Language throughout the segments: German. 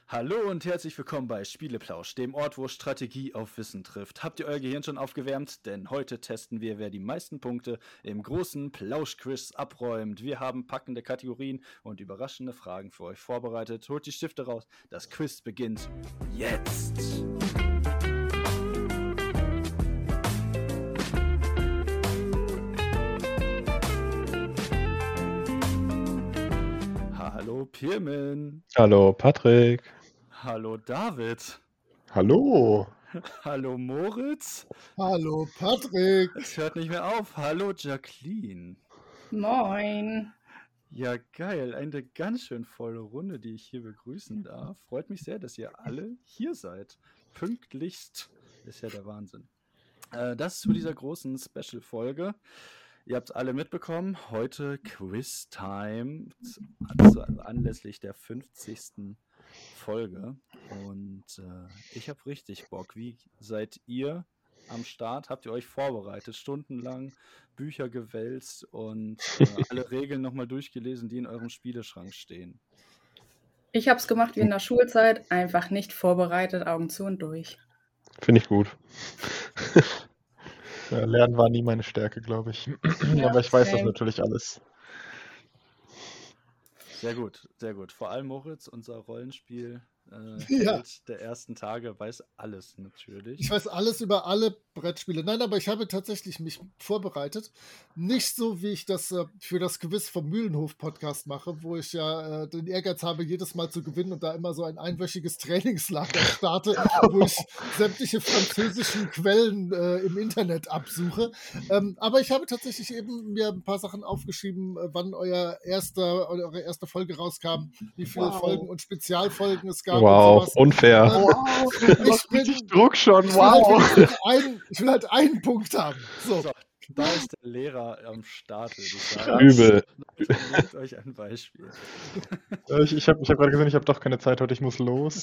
Hallo und herzlich willkommen bei Spieleplausch, dem Ort, wo Strategie auf Wissen trifft. Habt ihr euer Gehirn schon aufgewärmt? Denn heute testen wir, wer die meisten Punkte im großen Plausch-Quiz abräumt. Wir haben packende Kategorien und überraschende Fragen für euch vorbereitet. Holt die Stifte raus, das Quiz beginnt jetzt! Hallo Pirmin. Hallo Patrick. Hallo David. Hallo. Hallo Moritz. Hallo Patrick. Es hört nicht mehr auf. Hallo Jacqueline. Moin. Ja, geil. Eine ganz schön volle Runde, die ich hier begrüßen darf. Freut mich sehr, dass ihr alle hier seid. Pünktlichst ist ja der Wahnsinn. Das zu dieser großen Special-Folge. Ihr habt es alle mitbekommen. Heute Quiz-Time anlässlich der 50. Folge. Und ich habe richtig Bock. Wie seid ihr am Start? Habt ihr euch vorbereitet? Stundenlang Bücher gewälzt und alle Regeln nochmal durchgelesen, die in eurem Spieleschrank stehen? Ich habe es gemacht wie in der Schulzeit. Einfach nicht vorbereitet, Augen zu und durch. Finde ich gut. Ja, Lernen war nie meine Stärke, glaube ich. Ja, aber ich weiß das same. natürlich alles. Sehr gut, sehr gut. Vor allem Moritz, unser Rollenspiel Ja. der ersten Tage, weiß alles natürlich. Ich weiß alles über alle Brettspiele. Nein, aber ich habe tatsächlich mich vorbereitet. Nicht so, wie ich das für das Quiz vom Mühlenhof-Podcast mache, wo ich ja den Ehrgeiz habe, jedes Mal zu gewinnen und da immer so ein einwöchiges Trainingslager starte, wo ich sämtliche französischen Quellen im Internet absuche. Aber ich habe tatsächlich eben mir ein paar Sachen aufgeschrieben, wann eure erste Folge rauskam, wie viele Folgen und Spezialfolgen es gab. Wow, und sowas. unfair. Ich bin, Richtig Druck schon, ich will halt einen Punkt haben. So. So, da ist der Lehrer am Start, würde ich sagen. Übel. Nehmt euch ein Beispiel. Ich hab gerade gesehen, ich habe doch keine Zeit heute, ich muss los.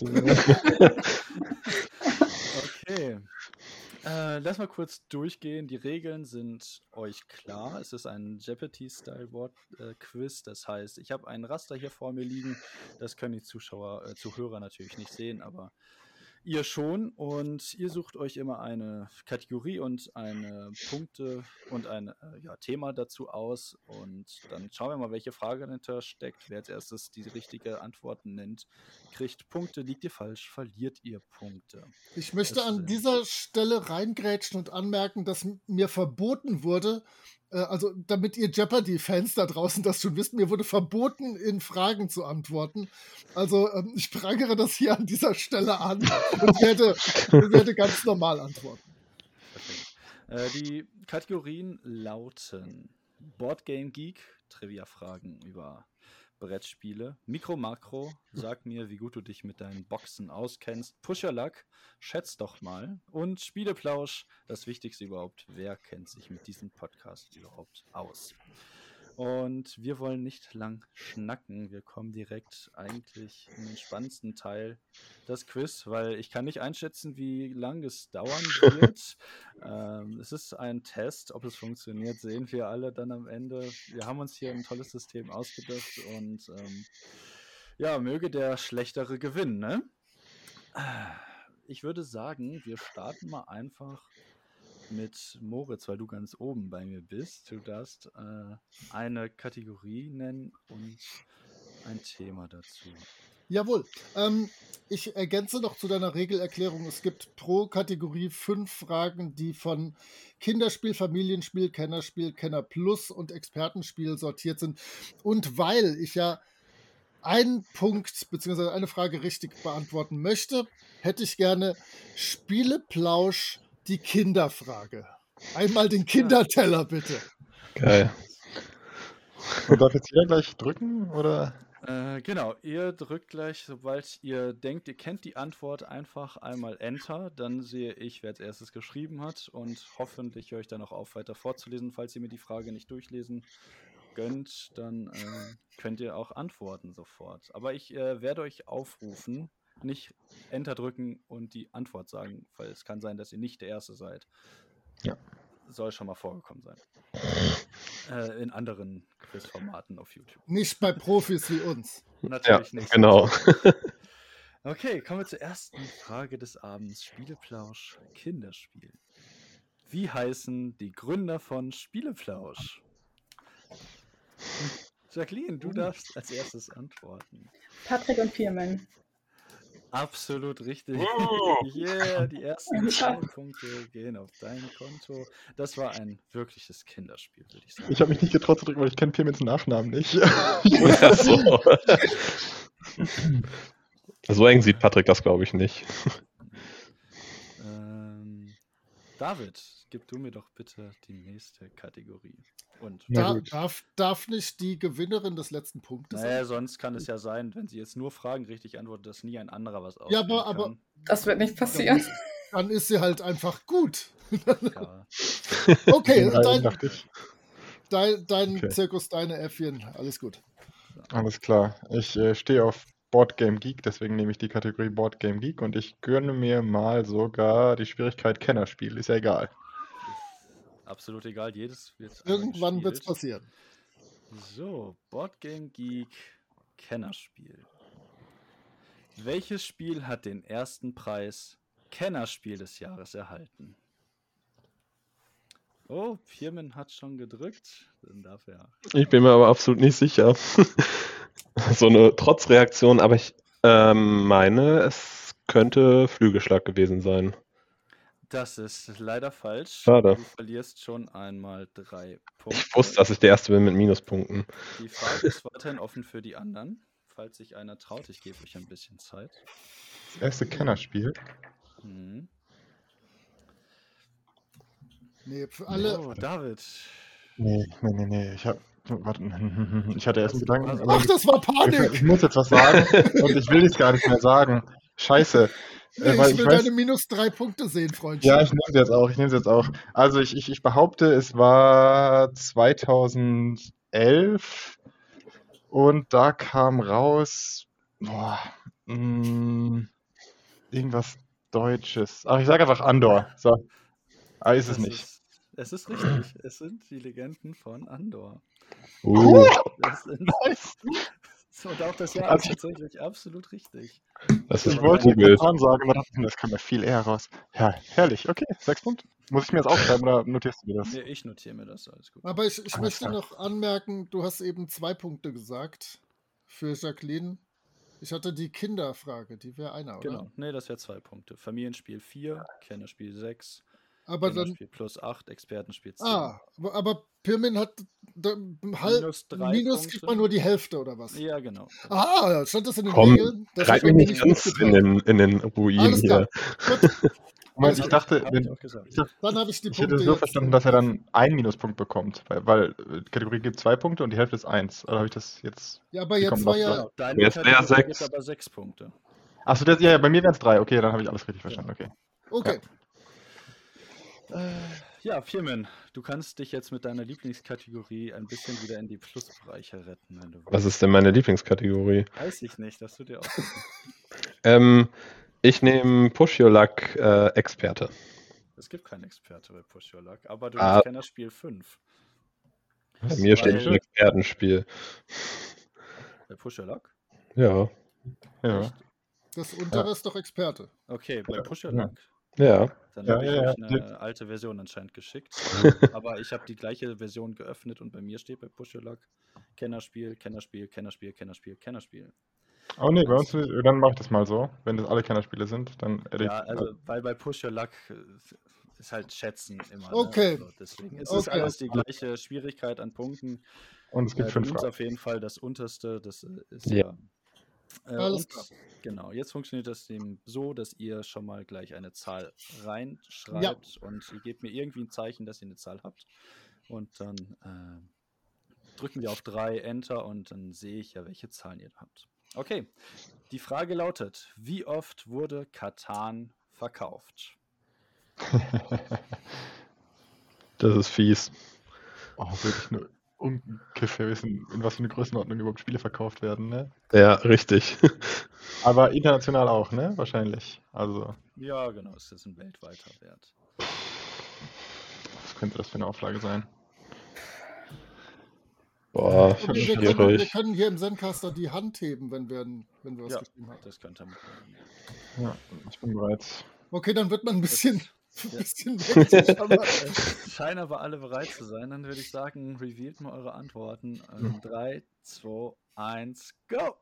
Okay. Lass mal kurz durchgehen. Die Regeln sind euch klar. Es ist ein Jeopardy-Style-Quiz. Das heißt, ich habe ein Raster hier vor mir liegen. Das können die Zuhörer natürlich nicht sehen, aber ihr schon. Und ihr sucht euch immer eine Kategorie und eine Punkte und ein Thema dazu aus. Und dann schauen wir mal, welche Frage dahinter steckt. Wer als erstes die richtige Antworten nennt, kriegt Punkte. Liegt ihr falsch, verliert ihr Punkte. Ich möchte an dieser Stelle reingrätschen und anmerken, dass mir verboten wurde, also damit ihr Jeopardy-Fans da draußen das schon wisst, mir wurde verboten, in Fragen zu antworten. Also ich prangere das hier an dieser Stelle an und werde ganz normal antworten. Perfekt. Die Kategorien lauten Boardgame Geek, Trivia-Fragen über Brettspiele, Mikro Makro, sag mir, wie gut du dich mit deinen Boxen auskennst, Push Your Luck, schätz doch mal und Spieleplausch, das Wichtigste überhaupt, wer kennt sich mit diesem Podcast überhaupt aus? Und wir wollen nicht lang schnacken, wir kommen direkt eigentlich in den spannendsten Teil, das Quiz, weil ich kann nicht einschätzen, wie lang es dauern wird. Es ist ein Test, ob es funktioniert, sehen wir alle dann am Ende. Wir haben uns hier ein tolles System ausgedacht und möge der Schlechtere gewinnen, ne? Ich würde sagen, wir starten mal einfach mit Moritz, weil du ganz oben bei mir bist. Du darfst eine Kategorie nennen und ein Thema dazu. Jawohl. Ich ergänze noch zu deiner Regelerklärung. Es gibt pro Kategorie 5 Fragen, die von Kinderspiel, Familienspiel, Kennerspiel, Kenner Plus und Expertenspiel sortiert sind. Und weil ich ja einen Punkt bzw. eine Frage richtig beantworten möchte, hätte ich gerne Spieleplausch die Kinderfrage. Einmal den Kinderteller, bitte. Geil. Und darf jetzt jeder gleich drücken, oder? Genau, ihr drückt gleich, sobald ihr denkt, ihr kennt die Antwort, einfach einmal Enter. Dann sehe ich, wer als erstes geschrieben hat und hoffentlich höre ich dann auch auf, weiter vorzulesen. Falls ihr mir die Frage nicht durchlesen gönnt, dann könnt ihr auch antworten sofort. Aber ich werde euch aufrufen, nicht Enter drücken und die Antwort sagen, weil es kann sein, dass ihr nicht der Erste seid. Ja. Soll schon mal vorgekommen sein. In anderen Quizformaten auf YouTube. Nicht bei Profis wie uns. Natürlich nicht. Genau. Okay, kommen wir zur ersten Frage des Abends. Spieleplausch, Kinderspiel. Wie heißen die Gründer von Spieleplausch? Jacqueline, du darfst als erstes antworten. Patrick und Firmin. Absolut richtig. Oh. Yeah, die ersten Ja. 2 Punkte gehen auf dein Konto. Das war ein wirkliches Kinderspiel, würde ich sagen. Ich habe mich nicht getraut zu drücken, weil ich kenne Pirmins Nachnamen nicht. Ach so. So eng sieht Patrick das, glaube ich, nicht. David, gib du mir doch bitte die nächste Kategorie. Und Na gut. Darf nicht die Gewinnerin des letzten Punktes sein? naja, sonst kann es ja sein, wenn sie jetzt nur Fragen richtig antwortet, dass nie ein anderer was Ja, auswählen aber- kann. Das wird nicht passieren. Dann ist sie halt einfach gut. Ja. Okay, Nein, dachte ich. dein Okay. Zirkus, deine Äffchen, alles gut. Alles klar. Ich stehe auf Board Game Geek, deswegen nehme ich die Kategorie Board Game Geek und ich gönne mir mal sogar die Schwierigkeit Kennerspiel. Ist ja egal. Absolut egal, jedes wird Irgendwann wird es gespielt. passieren. So, Boardgame Geek Kennerspiel. Welches Spiel hat den ersten Preis Kennerspiel des Jahres erhalten? Oh, Firmin hat schon gedrückt. Dann darf er. Ich bin mir aber absolut nicht sicher. So eine Trotzreaktion, aber ich meine, es könnte Flügelschlag gewesen sein. Das ist leider falsch. Schade. Du verlierst schon einmal 3 Punkte. Ich wusste, dass ich der Erste bin mit Minuspunkten. Die Frage ist weiterhin offen für die anderen. Falls sich einer traut, ich gebe euch ein bisschen Zeit. Das erste Kennerspiel. Hm. Nee, für alle. Oh, David. Nee. Ich hab. Warte. Ich hatte erst einen Gedanken. Also- aber Ach, das war ich Panik! muss jetzt was sagen und ich will es gar nicht mehr sagen. Scheiße. Nee, Weil ich will weiß- deine minus 3 Punkte sehen, Freundchen. Ja, ich nehme es jetzt auch. Also ich behaupte, es war 2011 und da kam raus irgendwas Deutsches. Ach, ich sage einfach Andor. So. Aber ist es nicht. Es ist richtig. Es sind die Legenden von Andor. Das sind, und auch das Jahr ist Also- tatsächlich absolut richtig. Das Ich ist wollte Google. Katan sagen, aber dachte, das kam ja viel eher raus. Ja, herrlich. Okay, 6 Punkte. Muss ich mir jetzt aufschreiben oder notierst du dir das? Nee, ich notiere mir das, alles gut. Aber ich Alles möchte klar. noch anmerken, du hast eben 2 Punkte gesagt für Jacqueline. Ich hatte die Kinderfrage, die wäre einer, oder? Genau, nee, das wäre 2 Punkte. Familienspiel 4, Kennerspiel 6, Aber dann. Kennerspiel plus 8, Expertenspiel 10. Aber Pirmin hat Minus 3 Minus Punkte. kriegt man nur die Hälfte, oder was? Ja, genau. Ah, stand das in den Komm, Regeln? Das Treib hat man mich mir nicht ganz mitgeteilt. in den Ruinen Alles klar. hier. Gut, Moment, ich dachte, Hab ich auch gesagt. dann habe ich die ich Punkte hätte so jetzt. verstanden, dass er dann einen Minuspunkt bekommt, weil die Kategorie gibt 2 Punkte und die Hälfte ist 1. Oder habe ich das jetzt? Ja, aber Wie jetzt kommt war das ja. Genau, deine Jetzt wäre Kategorie 6. gibt aber 6 Punkte. Achso, ja, bei mir wären es 3. Okay, dann habe ich alles richtig verstanden. Okay. Okay. Ja, Firmin, du kannst dich jetzt mit deiner Lieblingskategorie ein bisschen wieder in die Plusbereiche retten, wenn du willst. Was ist denn meine Lieblingskategorie? Weiß ich nicht, das tut dir auch. Ich nehme Push Your Luck Experte. Es gibt keinen Experte bei Push Your Luck, aber du Ah. hast Kennerspiel 5. Bei mir steht Weil- ein Expertenspiel. Bei Push Your Luck? Ja. Ja. Echt? Das untere ist doch Experte. Okay, bei Push Your Ja. Luck. Ja. Dann Ja, habe ich ja, euch ja. eine alte Version anscheinend geschickt. Aber ich habe die gleiche Version geöffnet und bei mir steht bei Push Your Luck Kennerspiel, Kennerspiel, Kennerspiel, Kennerspiel, Kennerspiel. Oh nee, bei uns, dann mache ich das mal so. Wenn das alle Kennerspiele sind, dann Ja, also weil bei Push Your Luck ist halt Schätzen immer. Okay. Ne? Also deswegen ist es Okay. alles die gleiche Schwierigkeit an Punkten. und es gibt Du 5 nimmst Fragen. auf jeden Fall das unterste, das ist Ja. ja. Alles und klar. Genau, jetzt funktioniert das eben so, dass ihr schon mal gleich eine Zahl reinschreibt und ihr gebt mir irgendwie ein Zeichen, dass ihr eine Zahl habt. Und dann drücken wir auf 3 Enter und dann sehe ich ja, welche Zahlen ihr habt. Okay, die Frage lautet: Wie oft wurde Catan verkauft? Das ist fies. Oh, wirklich nur ungefähr wissen, in was für eine Größenordnung überhaupt Spiele verkauft werden, ne? Ja, richtig. Aber international auch, ne? Wahrscheinlich. Also, Ja, genau, es ist ein weltweiter Wert. was könnte das für eine Auflage sein? Boah, Und wir schwierig. können hier im Zencaster die Hand heben, wenn wir was Ja, geschrieben haben. das könnte er mitnehmen. Ja, ich bin bereit. Okay, dann wird man ein bisschen, Ja. hektisch, aber Es scheinen aber alle bereit zu sein. Dann würde ich sagen, revealt mal eure Antworten. 3, 2, 1, go!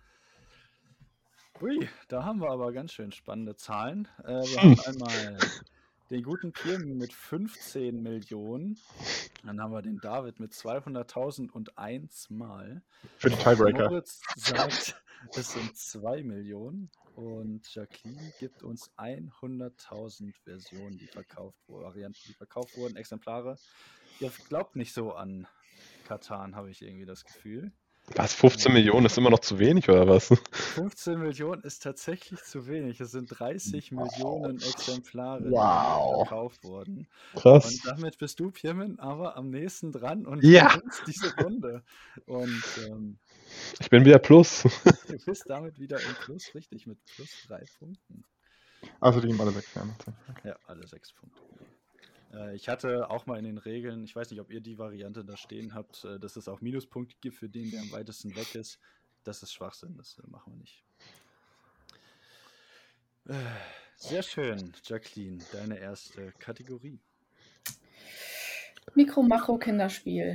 Ui, da haben wir aber ganz schön spannende Zahlen. Wir haben einmal den guten Pirmin mit 15 Millionen. Dann haben wir den David mit 200.001 Mal. Für die Tiebreaker. Moritz sagt, es sind 2 Millionen. Und Jacqueline gibt uns 100.000 Versionen, Varianten, die verkauft wurden, Exemplare. Ihr glaubt nicht so an Katan, habe ich irgendwie das Gefühl. Was, 15 Millionen ist immer noch zu wenig, oder was? 15 Millionen ist tatsächlich zu wenig. Es sind 30 Millionen Exemplare, die Wow. verkauft wurden. Krass. Und damit bist du, Pirmin, aber am nächsten dran und Ja. gewinnst diese Runde. Und Ich bin wieder Plus. du bist damit wieder im Plus, richtig, mit plus 3 Punkten. Also die geben alle 6. Ja, macht Sinn. Ja, alle 6 Punkte. Ich hatte auch mal in den Regeln, ich weiß nicht, ob ihr die Variante da stehen habt, dass es auch Minuspunkte gibt für den, der am weitesten weg ist. Das ist Schwachsinn, das machen wir nicht. Sehr schön, Jacqueline, deine erste Kategorie. Mikro-Makro-Kinderspiel.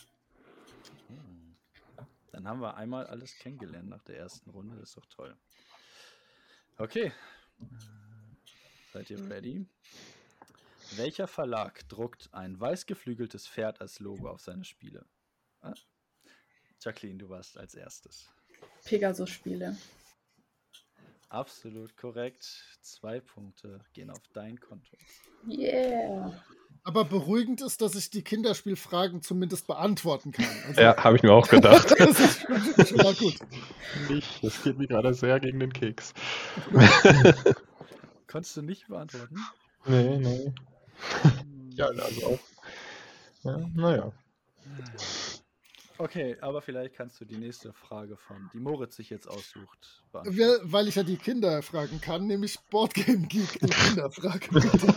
Dann haben wir einmal alles kennengelernt nach der ersten Runde, das ist doch toll. Okay, seid ihr ready? Welcher Verlag druckt ein weiß geflügeltes Pferd als Logo auf seine Spiele? Jacqueline, du warst als erstes. Pegasus-Spiele. Absolut korrekt. 2 Punkte gehen auf dein Konto. Yeah. Aber beruhigend ist, dass ich die Kinderspielfragen zumindest beantworten kann. Also, Ja, habe ich mir auch gedacht. das ist schon mal gut. Nicht, das geht mir gerade sehr gegen den Keks. Konntest du nicht beantworten? Nee. Ja, also auch. Ja, naja. Okay, aber vielleicht kannst du die nächste Frage die Moritz sich jetzt aussucht, beantworten. Weil ich ja die Kinder fragen kann, nämlich Boardgame Geek die Kinderfrage.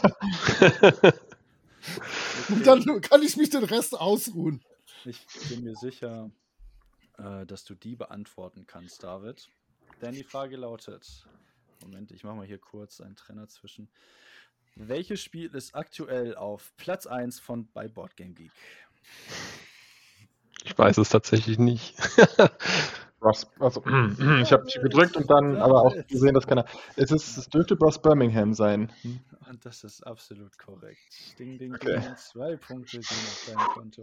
Und dann kann ich mich den Rest ausruhen. Ich bin mir sicher, dass du die beantworten kannst, David. Denn die Frage lautet, Moment, ich mache mal hier kurz einen Trenner zwischen. Welches Spiel ist aktuell auf Platz 1 bei Boardgame Geek? Ich weiß es tatsächlich nicht. Also, ich habe gedrückt und dann aber auch gesehen, dass keiner. Es dürfte Bros Birmingham sein. Und das ist absolut korrekt. Ding, ding, Okay. ding. 2 Punkte gehen auf dein Konto.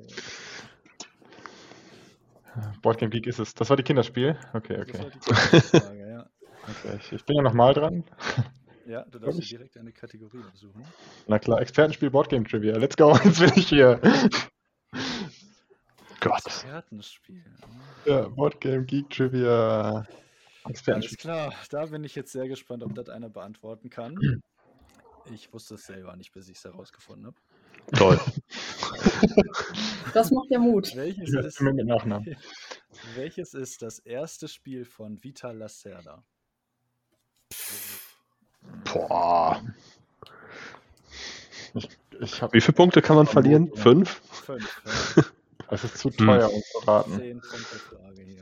Boardgame Geek ist es. Das war die Kinderspiel? Okay. Das war die Frage, ja. Okay, ich bin ja nochmal dran. Ja, du darfst dir direkt eine Kategorie besuchen. Na klar, Expertenspiel Boardgame Trivia. Let's go, jetzt bin ich hier. Gott. Expertenspiel. Ja, Boardgame Geek Trivia. Alles Expertenspiel. klar, da bin ich jetzt sehr gespannt, ob das einer beantworten kann. Ich wusste es selber nicht, bis ich es herausgefunden habe. Toll. Das macht ja Mut. Welches Ja, ist, immer mit Nachnamen. welches ist das erste Spiel von Vital Lacerda? Boah. Ich hab, Wie viele Punkte kann man verlieren? 5? 5. es ist zu teuer, um zu raten. 10 Punkte Frage hier.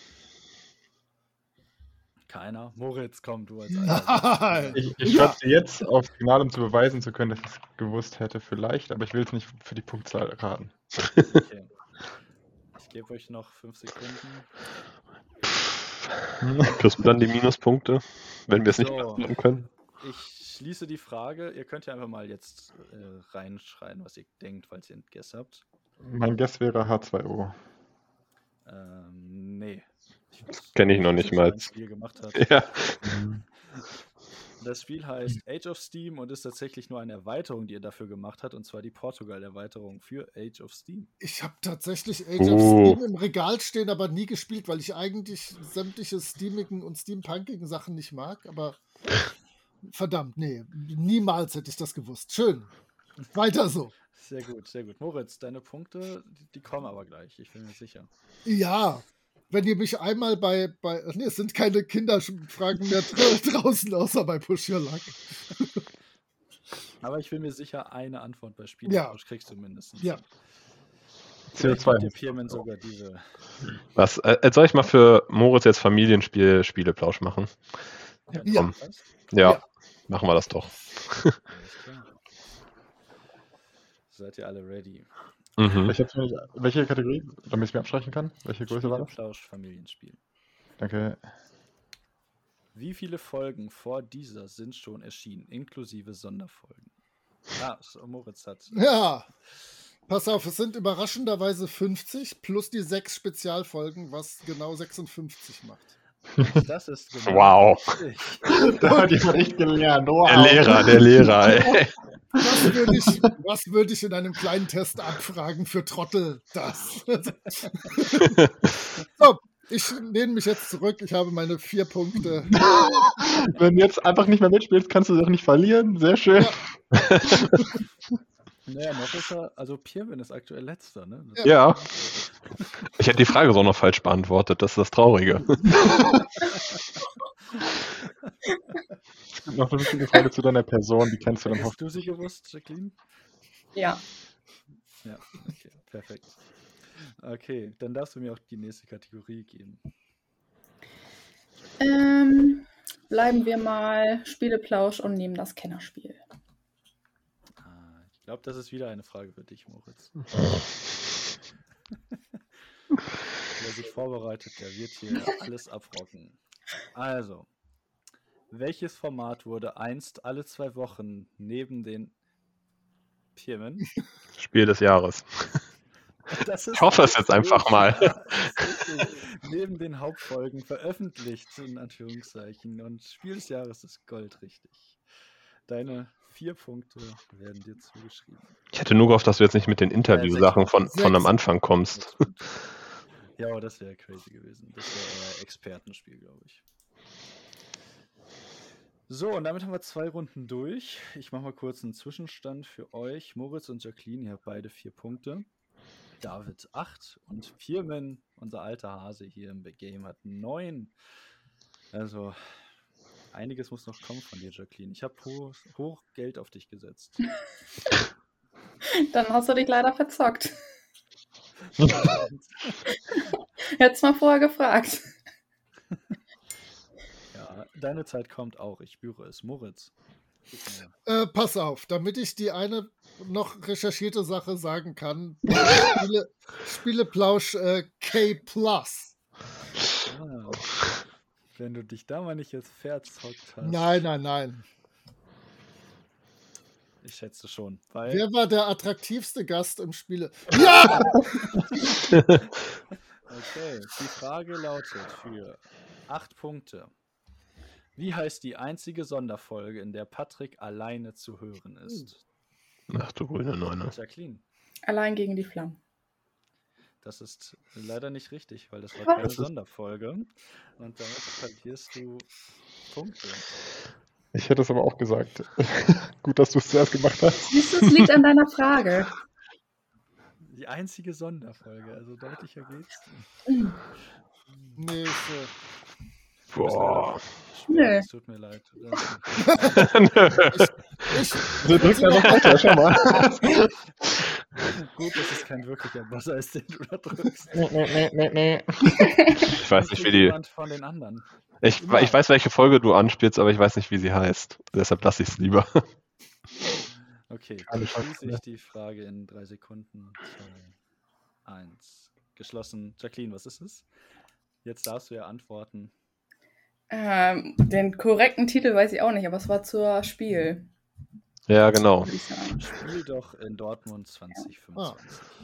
Keiner? Moritz, komm, du als Nein. Ich schätze jetzt aufs Finale, um zu beweisen zu können, dass ich es gewusst hätte, vielleicht, aber ich will es nicht für die Punktzahl raten. Okay. Ich gebe euch noch 5 Sekunden. Kriegst du dann die Minuspunkte, wenn wir es nicht So. beantworten können? Ich schließe die Frage. Ihr könnt ja einfach mal jetzt reinschreien, was ihr denkt, falls ihr einen Guess habt. Mein Guess wäre H2O. Nee. Kenn ich noch nicht mal. Ein Spiel gemacht hat. Ja. Das Spiel heißt Age of Steam und ist tatsächlich nur eine Erweiterung, die er dafür gemacht hat, und zwar die Portugal-Erweiterung für Age of Steam. Ich habe tatsächlich Age of Steam im Regal stehen, aber nie gespielt, weil ich eigentlich sämtliche steamigen und steampunkigen Sachen nicht mag. Aber verdammt, nee, niemals hätte ich das gewusst. Schön. Weiter so. Sehr gut, sehr gut. Moritz, deine Punkte, die kommen aber gleich, ich bin mir sicher. Ja, wenn ihr mich einmal nee, es sind keine Kinderfragen mehr draußen, außer bei Push Your Luck. Aber ich bin mir sicher, eine Antwort bei Spiel Ja. kriegst du mindestens. Ja. Vielleicht CO2. gibt dir Pirmin sogar diese. Was? Soll ich mal für Moritz jetzt Familienspieleplausch machen? Wenn Ja. du hast. Ja, Ja. machen wir das doch. Alles klar. Seid ihr alle ready? Mhm. Welche Kategorie, damit ich es mir abstreichen kann? Welche Größe war das? Spieleplausch, Familienspiel. Danke. Wie viele Folgen vor dieser sind schon erschienen, inklusive Sonderfolgen? Moritz hat. Ja. Pass auf, es sind überraschenderweise 50 plus die 6 Spezialfolgen, was genau 56 macht. Das ist genau Wow. richtig. Da hat jemand echt gelernt. Wow. Der Lehrer, ey. Was würde ich in einem kleinen Test abfragen für Trottel? Das. So, ich lehne mich jetzt zurück. Ich habe meine 4 Punkte. Wenn du jetzt einfach nicht mehr mitspielst, kannst du doch nicht verlieren. Sehr schön. Ja. Naja, noch ist er, also Pirmin ist aktuell letzter, ne? Das Ja. Ich hätte die Frage so noch falsch beantwortet, das ist das Traurige. Es gibt noch eine wichtige Frage zu deiner Person, die kennst du dann Hast hoffentlich. du sie gewusst, Jacqueline? Ja. Ja, okay, perfekt. Okay, dann darfst du mir auch die nächste Kategorie geben. Bleiben wir mal Spieleplausch und nehmen das Kennerspiel. Ich glaube, das ist wieder eine Frage für dich, Moritz. Wer sich vorbereitet, der wird hier alles abrocken. Also, welches Format wurde einst alle 2 Wochen neben den Pirmin? Spiel des Jahres. Das ist Ich hoffe es jetzt einfach mal. Ja, das ist richtig. Neben den Hauptfolgen veröffentlicht, in Anführungszeichen. Und Spiel des Jahres ist Gold, richtig. Deine 4 Punkte werden dir zugeschrieben. Ich hätte nur gehofft, dass du jetzt nicht mit den Interviewsachen von am Anfang kommst. Ja, aber das wäre crazy gewesen. Das wäre eher Expertenspiel, glaube ich. So, und damit haben wir 2 Runden durch. Ich mache mal kurz einen Zwischenstand für euch. Moritz und Jacqueline, ihr habt beide 4 Punkte. David 8 und Pirmin, unser alter Hase hier im Big Game, hat 9. Also, einiges muss noch kommen von dir, Jacqueline. Ich habe hoch Geld auf dich gesetzt. Dann hast du dich leider verzockt. Hättest mal vorher gefragt. Ja, deine Zeit kommt auch, ich spüre es. Moritz. Pass auf, damit ich die eine noch recherchierte Sache sagen kann. Spieleplausch K+. Wenn du dich da mal nicht jetzt verzockt hast. Nein. Ich schätze schon. Weil Wer war der attraktivste Gast im Spiele? Ja! Okay, die Frage lautet für 8 Punkte. Wie heißt die einzige Sonderfolge, in der Patrick alleine zu hören ist? Ach du grüne Neune. Jacqueline, Allein gegen die Flammen. das ist leider nicht richtig, weil das war Was? keine Sonderfolge. Und damit verlierst du Punkte. Ich hätte es aber auch gesagt. Gut, dass du es zuerst gemacht hast. Siehst du, es liegt an deiner Frage. Die einzige Sonderfolge, also deutlicher geht's. Nee, Boah. Nö. Es tut mir leid. So, drück einfach weiter, schau mal. Gut, dass es kein wirklicher Buzzer ist, den du da drückst. Nee. Ich weiß nicht, wie die. Jemand von den anderen. Ich weiß, welche Folge du anspielst, aber ich weiß nicht, wie sie heißt. Deshalb lasse ich es lieber. Okay, Keine dann Chance, schließe ich die Frage in 3 Sekunden. 2, 1. Geschlossen. Jacqueline, was ist es? Jetzt darfst du ja antworten. Den korrekten Titel weiß ich auch nicht, aber es war zur Spiel. Ja, genau. Würde ich sagen. Spiel doch in Dortmund 2025.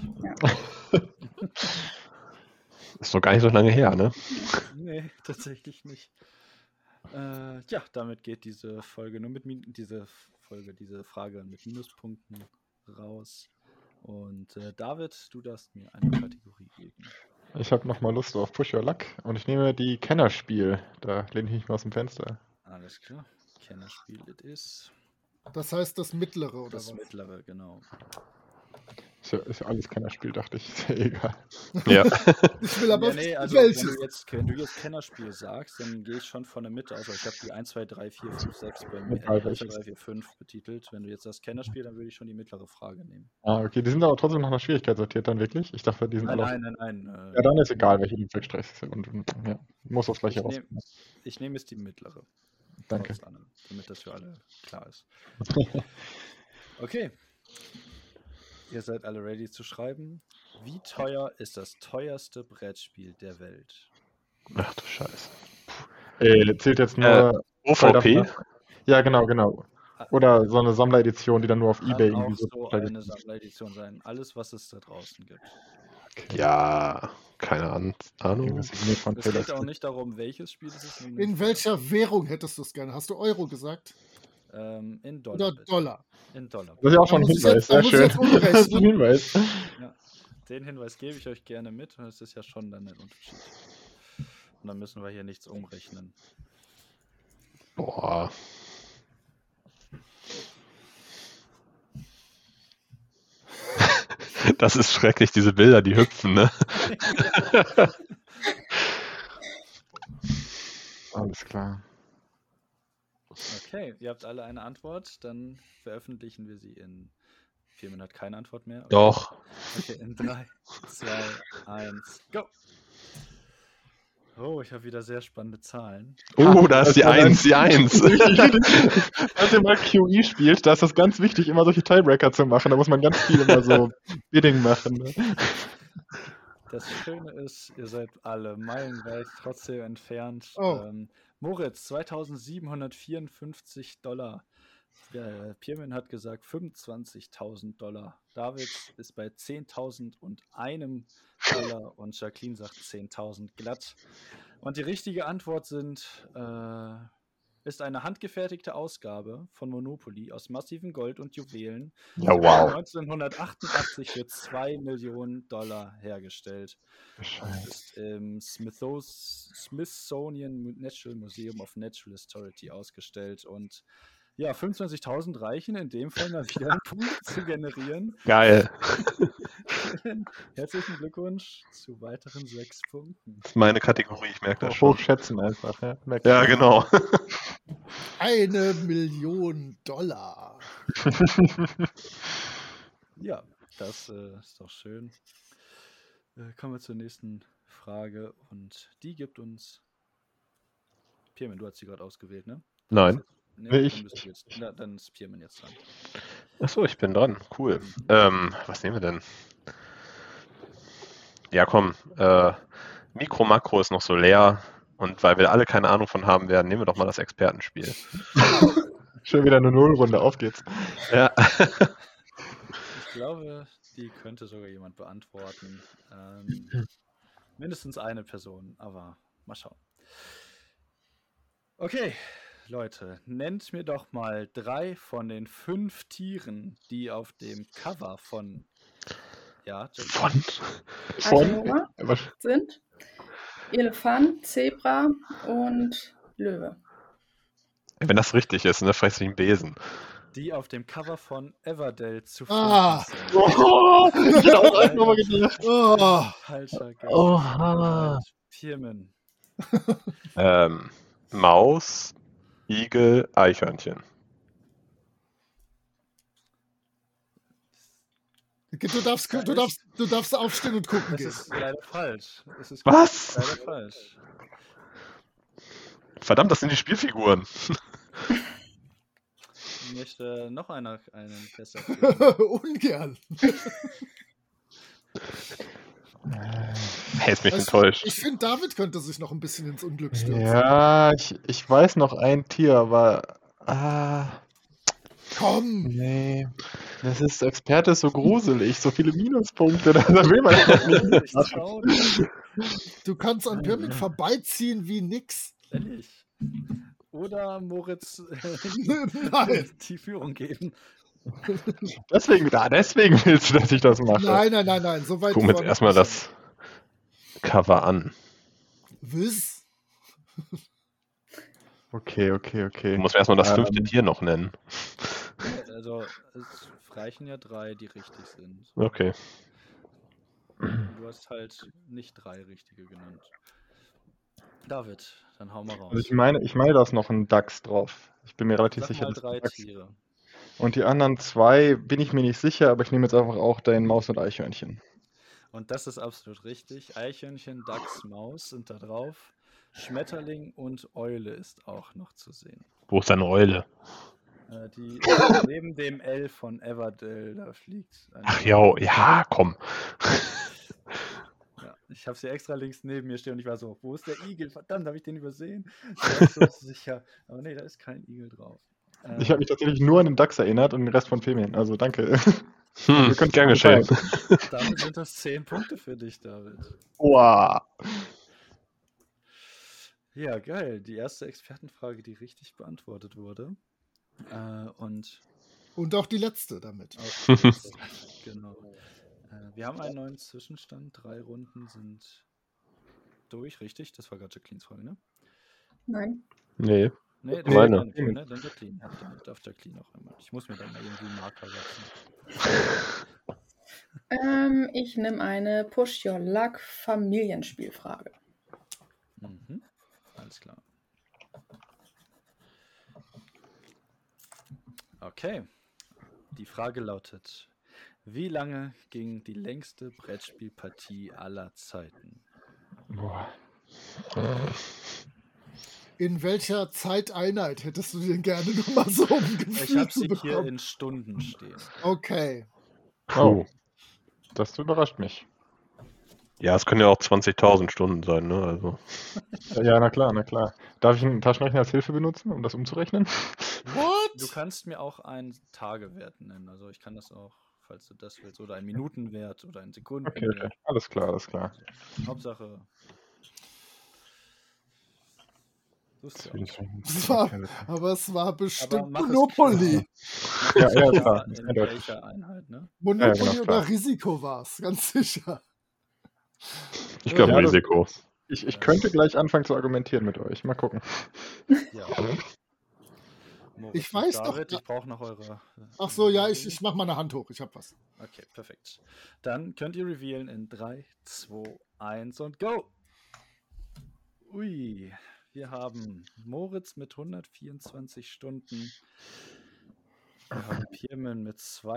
Ist doch gar nicht so lange her, ne? Nee, tatsächlich nicht. Ja, damit geht diese Folge nur mit diese Frage mit Minuspunkten raus. Und David, du darfst mir eine Kategorie geben. Ich habe nochmal Lust auf Push Your Luck und ich nehme die Kennerspiel. Da lehne ich mich mal aus dem Fenster. Alles klar. Kennerspiel it is. das heißt das mittlere, oder Das was? mittlere, genau. Ist ja alles Kennerspiel, dachte ich. Ist ja egal. Ja. Ich will aber Ja, nee, also welches. wenn du jetzt Kennerspiel sagst, dann gehe ich schon von der Mitte aus. Also ich habe die 1, 2, 3, 4, 5, 6 bei mir, Egal 1, 2, welches. 3, 4, 5 betitelt. Wenn du jetzt das Kennerspiel, dann würde ich schon die mittlere Frage nehmen. Ah, okay. Die sind aber trotzdem nach einer Schwierigkeit sortiert dann wirklich? Ich dachte, die sind alle auf... Nein. Ja, dann ist egal, welche du wegstreichst. Und ja, muss das gleiche Ich raus. nehme jetzt die mittlere. Danke. Trotz allem, damit das für alle klar ist. Okay. Ihr seid alle ready zu schreiben. Wie teuer ist das teuerste Brettspiel der Welt? Ach du Scheiße. Zählt jetzt nur... OVP? Ja, genau. Oder so eine Sammleredition, die dann nur auf Kann eBay auch irgendwie so eine Sammleredition sein. Alles, was es da draußen gibt. Ja, keine Ahnung. Irgendwas signiert von Es Taylor geht auch Swift. nicht darum, welches Spiel es ist. sondern In welcher Währung hättest du es gerne? Hast du Euro gesagt? in Dollar. Oder bitte. Dollar? In Dollar. Das ist ja auch schon ein Da muss ich Hinweis, jetzt- da sehr muss ich schön. jetzt umrechnen. Das ist ein Hinweis. Ja, den Hinweis gebe ich euch gerne mit. Und es ist ja schon dann ein Unterschied. Und dann müssen wir hier nichts umrechnen. Boah. Das ist schrecklich, diese Bilder, die hüpfen, ne? Alles klar. Okay, ihr habt alle eine Antwort. Dann veröffentlichen wir sie in 4 Minuten. Hat keine Antwort mehr. Okay. Doch. Okay, in 3, 2, 1, go! Oh, ich habe wieder sehr spannende Zahlen. Da ist die 1, die 1. Falls ihr mal QE spielt, da ist das ganz wichtig, immer solche Tiebreaker zu machen. Da muss man ganz viel immer so Bidding machen. Ne? Das Schöne ist, ihr seid alle meilenweit trotzdem entfernt. Oh. Moritz, $2.754. Pirmin hat gesagt $25.000. David ist bei $10.001 und Jacqueline sagt 10.000 glatt. Und die richtige Antwort ist eine handgefertigte Ausgabe von Monopoly aus massivem Gold und Juwelen. Ja, Sie wurde wow. 1988 für $2 Millionen hergestellt. Ist im Smithsonian Natural Museum of Natural History ausgestellt. Und ja, 25.000 reichen in dem Fall mal wieder einen Punkt zu generieren. Geil. Herzlichen Glückwunsch zu weiteren 6 Punkten. Das ist meine Kategorie, ich merke das schon. Hochschätzen einfach. Ja, Ja, genau. $1 Million. Ja, das ist doch schön. Kommen wir zur nächsten Frage und die gibt uns... Pirmin, du hast sie gerade ausgewählt, ne? Nein. Nee, ich. dann ist Pirmin jetzt dran. Achso, ich bin dran. Cool. Was nehmen wir denn? Ja, komm. Mikro, Makro ist noch so leer. Und weil wir alle keine Ahnung von haben werden, nehmen wir doch mal das Expertenspiel. Schon wieder eine Nullrunde, auf geht's. Ja. Ich glaube, die könnte sogar jemand beantworten. Mindestens eine Person, aber mal schauen. Okay, Leute, nennt mir doch mal 3 von den 5 Tieren, die auf dem Cover von... Ja, Also, Was? sind Elefant, Zebra und Löwe. Wenn das richtig ist, ne, fress ich einen Besen. die auf dem Cover von Everdell zu Ah. finden sind. Oh, ich hätte auch einfach nochmal gedacht. Oh, Falscher Guess. Oha. Pirmin. Maus, Igel, Eichhörnchen. du darfst aufstehen und gucken Das gehen. ist leider falsch. Es ist Was? leider falsch. Verdammt, das sind die Spielfiguren. Möchte noch einen besser. Ungern. Hey, ist mich Also, enttäuscht. ich finde, David könnte sich noch ein bisschen ins Unglück stürzen. Ja, ich weiß noch ein Tier, aber. Komm! Nee. Das ist Experte ist so gruselig, so viele Minuspunkte, da will man einfach nicht Ich mitmachen. trau dich. Du kannst an Pirmin vorbeiziehen wie nix. Ehrlich. Oder Moritz Nein. die Führung geben. Deswegen willst du, dass ich das mache. Nein. So weit Gucken wir uns vorne erstmal nicht. das Cover an. Was? Okay. Du musst mir erstmal das 5. Tier noch nennen. Also es reichen ja 3, die richtig sind. Okay. Du hast halt nicht 3 richtige genannt. David, dann hau mal raus. Also ich meine, da ist noch ein Dachs drauf. Ich bin mir relativ Sag sicher, mal dass 3 Dachs. Tiere. Und die anderen 2 bin ich mir nicht sicher, aber ich nehme jetzt einfach auch dein Maus und Eichhörnchen. Und das ist absolut richtig. Eichhörnchen, Dachs, Maus sind da drauf. Schmetterling und Eule ist auch noch zu sehen. Wo ist eine Eule? Die neben dem L von Everdell, da fliegt eine Ach Eule. ja, komm. Ja, ich habe sie extra links neben mir stehen und ich war so, wo ist der Igel? Verdammt, habe ich den übersehen? Ich war so sicher. Aber nee, da ist kein Igel drauf. Ich habe mich tatsächlich nur an den Dachs erinnert und den Rest von Femien. Also danke. Wir können Gern es geschehen. Damit sind das 10 Punkte für dich, David. Wow. Ja, geil. Die erste Expertenfrage, die richtig beantwortet wurde. Und auch die letzte damit. genau. Wir haben einen neuen Zwischenstand. 3 Runden sind durch, richtig? Das war gerade Jacquelines Frage, ne? Nein. Nee. Nee, Nee, war meine. nicht, ne? Dann Jacqueline. Ja, dann darf Jacqueline auch einmal. Ich muss mir dann mal irgendwie einen Marker setzen. Ich nehme eine Push Your Luck Familienspielfrage. Mhm. Alles klar. Okay. Die Frage lautet: Wie lange ging die längste Brettspielpartie aller Zeiten? Boah. In welcher Zeiteinheit hättest du denn gerne nochmal so ein Ich Gefühl habe zu sie hier bekommen? in Stunden stehen. Okay. Oh. Das überrascht mich. Ja, es können ja auch 20.000 Stunden sein, ne? Also. Ja, na klar, na klar. Darf ich einen Taschenrechner als Hilfe benutzen, um das umzurechnen? What? Du kannst mir auch einen Tagewert nennen. Also ich kann das auch, falls du das willst, oder einen Minutenwert oder einen Okay, Sekundenwert. okay. Alles klar, alles klar. Hauptsache. Suchst du Es war, aber es war bestimmt mach es Monopoly. Ja, ja, aus. klar. In Eindeutig. welcher Einheit, ne? Monopoly Ja, genau, klar. oder Risiko war es, ganz sicher. Ich glaube Ja, das- Risiko. Ich könnte gleich anfangen zu argumentieren mit euch. Mal gucken. Ja. Moritz Ich und weiß doch- David, ich brauche noch eure. Ach so, ja, ich mach mal eine Hand hoch, ich hab was. Okay, perfekt. Dann könnt ihr revealen in 3, 2, 1 und go! Ui, wir haben Moritz mit 124 Stunden. Wir haben Pierman mit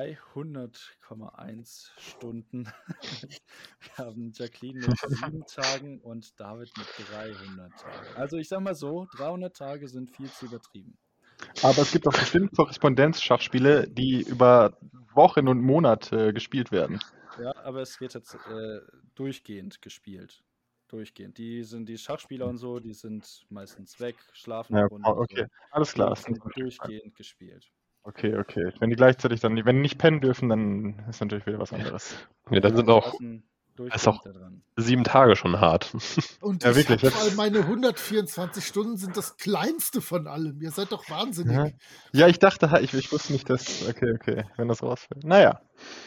200,1 Stunden. Wir haben Jacqueline mit 7 Tagen und David mit 300 Tagen. Also ich sag mal so, 300 Tage sind viel zu übertrieben. Aber es gibt auch bestimmt Korrespondenzschachspiele, die über Wochen und Monate gespielt werden. Ja, aber es wird jetzt durchgehend gespielt. Durchgehend. Die Schachspieler und so, die sind meistens weg, schlafen Ja, eine Runde. okay. So. Alles klar. Die sind durchgehend gespielt. Okay, okay. Wenn die gleichzeitig dann, wenn die nicht pennen dürfen, dann ist natürlich wieder was anderes. Ja, dann sind auch Lassen ist auch- durchgehend da dran. 7 Tage schon hart. Und Ja, wirklich, hab jetzt- all meine 124 Stunden sind das kleinste von allem. Ihr seid doch wahnsinnig. Ja, ja, ich dachte, ich wusste nicht, dass. Okay, wenn das rausfällt. Naja.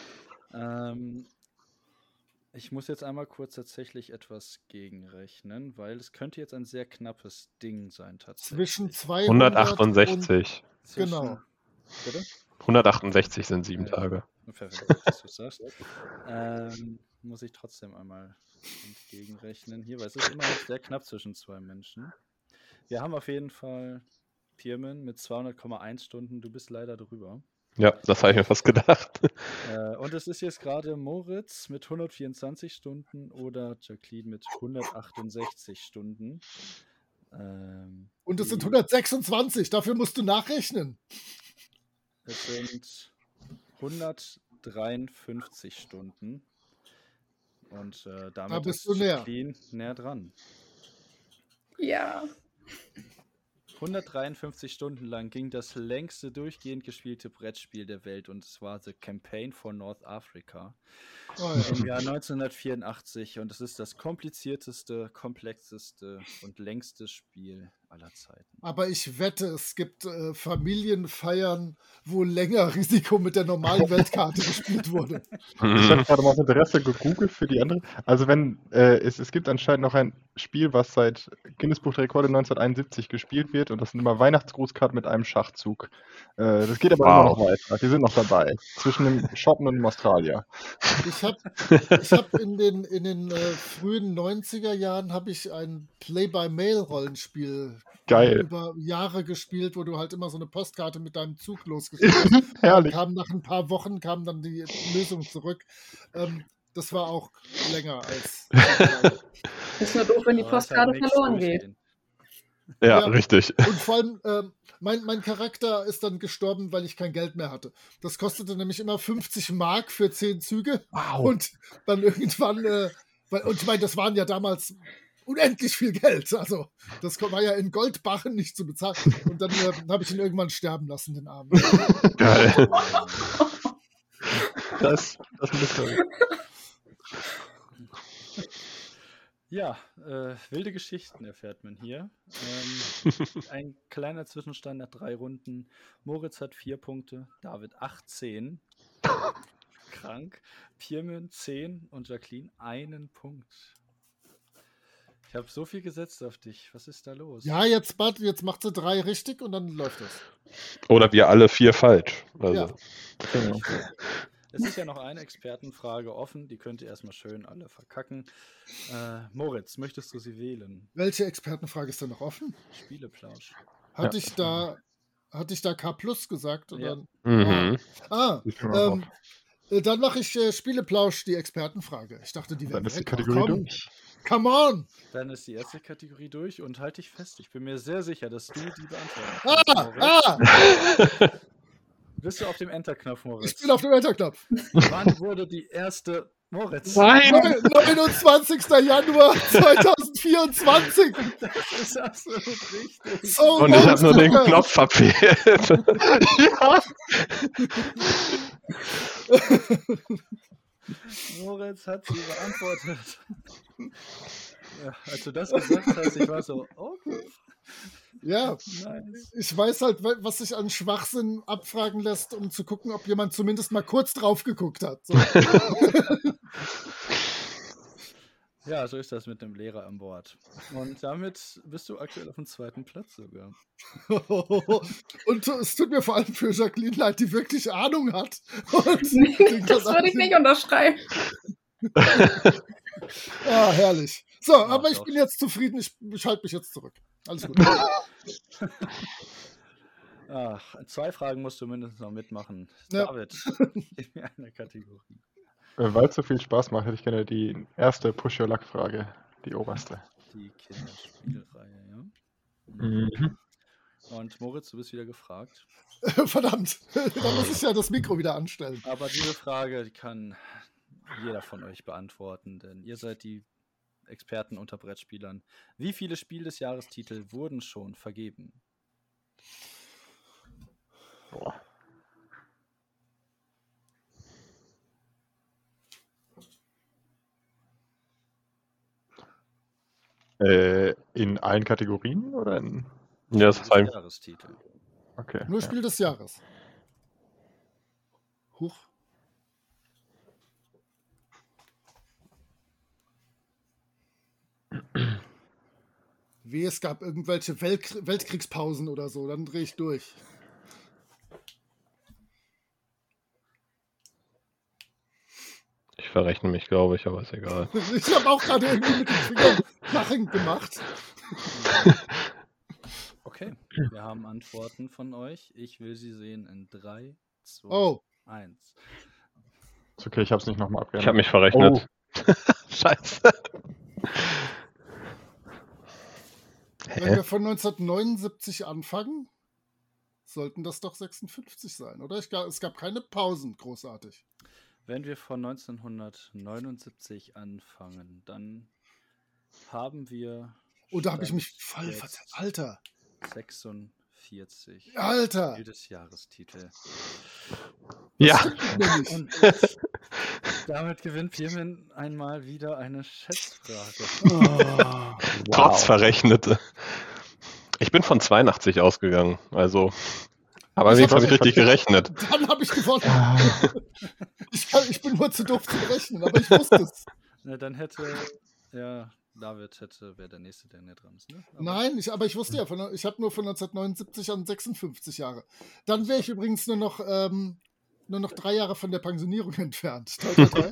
Ich muss jetzt einmal kurz tatsächlich etwas gegenrechnen, weil es könnte jetzt ein sehr knappes Ding sein tatsächlich. Zwischen 200 168. Genau. Bitte? 168 sind 7 Tage. Perfekt, dass du sagst. Muss ich trotzdem einmal entgegenrechnen hier, weil es ist immer noch sehr knapp zwischen 2 Menschen. Wir haben auf jeden Fall Pierman mit 200,1 Stunden. Du bist leider drüber. Ja, das habe ich mir fast gedacht. Und es ist jetzt gerade Moritz mit 124 Stunden oder Jacqueline mit 168 Stunden. Und es die- sind 126, dafür musst du nachrechnen. Es sind 153 Stunden. Und damit Da bist ist du näher. Jacqueline näher dran. Ja. 153 Stunden lang ging das längste durchgehend gespielte Brettspiel der Welt und es war The Campaign for North Africa Oh, ja. im Jahr 1984 und es ist das komplizierteste, komplexeste und längste Spiel aller Zeiten. Aber ich wette, es gibt Familienfeiern, wo länger Risiko mit der normalen Weltkarte gespielt wurde. Ich habe gerade mal aus Interesse gegoogelt für die andere. Also es gibt anscheinend noch ein Spiel, was seit Guinness-Buch der Rekorde 1971 gespielt wird und das sind immer Weihnachtsgrußkarten mit einem Schachzug. Das geht aber immer noch weiter. Die sind noch dabei. Zwischen dem Schotten und dem Australier. Ich hab in den frühen 90er Jahren habe ich ein Play-by-Mail-Rollenspiel Geil. über Jahre gespielt, wo du halt immer so eine Postkarte mit deinem Zug losgeschickt hast. Herrlich. Nach ein paar Wochen kam dann die Lösung zurück. Das war auch länger als. Ist nur doof, wenn die Aber es hat Postkarte nichts verloren geht. durchgehen. Ja, Ja. richtig. Und vor allem, mein Charakter ist dann gestorben, weil ich kein Geld mehr hatte. Das kostete nämlich immer 50 Mark für 10 Züge. Wow. Und dann irgendwann, und ich meine, das waren ja damals unendlich viel Geld. Also, das war ja in Goldbarren nicht zu bezahlen. Und dann habe ich ihn irgendwann sterben lassen, den Armen. Geil. Das ist eine Ja, wilde Geschichten erfährt man hier. Ein kleiner Zwischenstand nach 3 Runden. Moritz hat 4 Punkte, David 18. Krank. Pirmin 10 und Jacqueline 1 Punkt. Ich habe so viel gesetzt auf dich. Was ist da los? Ja, jetzt macht sie 3 richtig und dann läuft das. Oder wir alle 4 falsch. Also, Ja. Genau. Es ist ja noch eine Expertenfrage offen. Die könnt ihr erstmal schön alle verkacken. Moritz, möchtest du sie wählen? Welche Expertenfrage ist denn noch offen? Spieleplausch. Hatte ich da K+ gesagt? Oder? Mhm. Die können wir auch. Dann mache ich Spieleplausch die Expertenfrage. Ich dachte, die Dann wäre ist die weg. Kategorie Komm, durch. come on! Dann ist die erste Kategorie durch und halte dich fest. Ich bin mir sehr sicher, dass du die beantworten kannst, Moritz. Bist du auf dem Enter-Knopf, Moritz? Ich bin auf dem Enter-Knopf. Wann wurde die erste Moritz? Nein! 29. Januar 2024. Das ist absolut richtig. Oh, Und ich habe nur den Monster. Knopf verfehlt. Ja. Moritz hat sie beantwortet. Ja, als du das gesagt hast, ich war so, okay, Ja, nice. ich weiß halt, was sich an Schwachsinn abfragen lässt, um zu gucken, ob jemand zumindest mal kurz drauf geguckt hat. So. Ja, so ist das mit dem Lehrer an Bord. Und damit bist du aktuell auf dem 2. Platz sogar. Und es tut mir vor allem für Jacqueline leid, die wirklich Ahnung hat. Und Das würde ich nicht unterschreiben. Ah, herrlich. So, Ja, aber ich doch. bin jetzt zufrieden. Ich halte mich jetzt zurück. Alles gut. Ach, 2 Fragen musst du mindestens noch mitmachen. Ja. David, gib mir eine Kategorie. Weil es so viel Spaß macht, hätte ich gerne die erste Push-Your-Luck-Frage. Die oberste. Die Kinderspielreihe, ja. Mhm. Und Moritz, du bist wieder gefragt. Verdammt. Da muss ich ja das Mikro wieder anstellen. Aber diese Frage, die kann jeder von euch beantworten, denn ihr seid die Experten unter Brettspielern. Wie viele Spiel des Jahrestitel wurden schon vergeben? Boah. In allen Kategorien oder in. Ja, das ist ein. Jahrestitel. Okay. Nur ja. Spiel des Jahres. Huch. Wie es gab irgendwelche Weltkriegspausen oder so, dann drehe ich durch. Ich verrechne mich, glaube ich, aber ist egal. Ich habe auch gerade irgendwie mit den Fingern Lachen gemacht. Okay, wir haben Antworten von euch. Ich will sie sehen in 3, 2, Oh, 1. Ist okay, ich habe es nicht nochmal Ich abgeändert. habe mich verrechnet. Scheiße. wenn wir von 1979 anfangen, sollten das doch 56 sein, oder? Es gab keine Pausen, großartig. Wenn wir von 1979 anfangen, dann haben wir Oder habe ich mich Stand voll jetzt verzählt? Alter, 46 Alter! Spiel des Jahrestitel. Ja. Nämlich. Und damit gewinnt Pirmin einmal wieder eine Schätzfrage. Trotz Verrechnete. Ich bin von 82 ausgegangen, also. Aber wenigstens habe ich richtig gerechnet. Dann habe ich gewonnen. Ich bin nur zu doof zu rechnen, aber ich wusste es. Na, dann hätte ja David wäre der Nächste, der näher dran ist, ne? Aber Nein, aber ich wusste ja, ich habe nur von 1979 an 56 Jahre. Dann wäre ich übrigens nur noch 3 Jahre von der Pensionierung entfernt. Toi, toi, toi.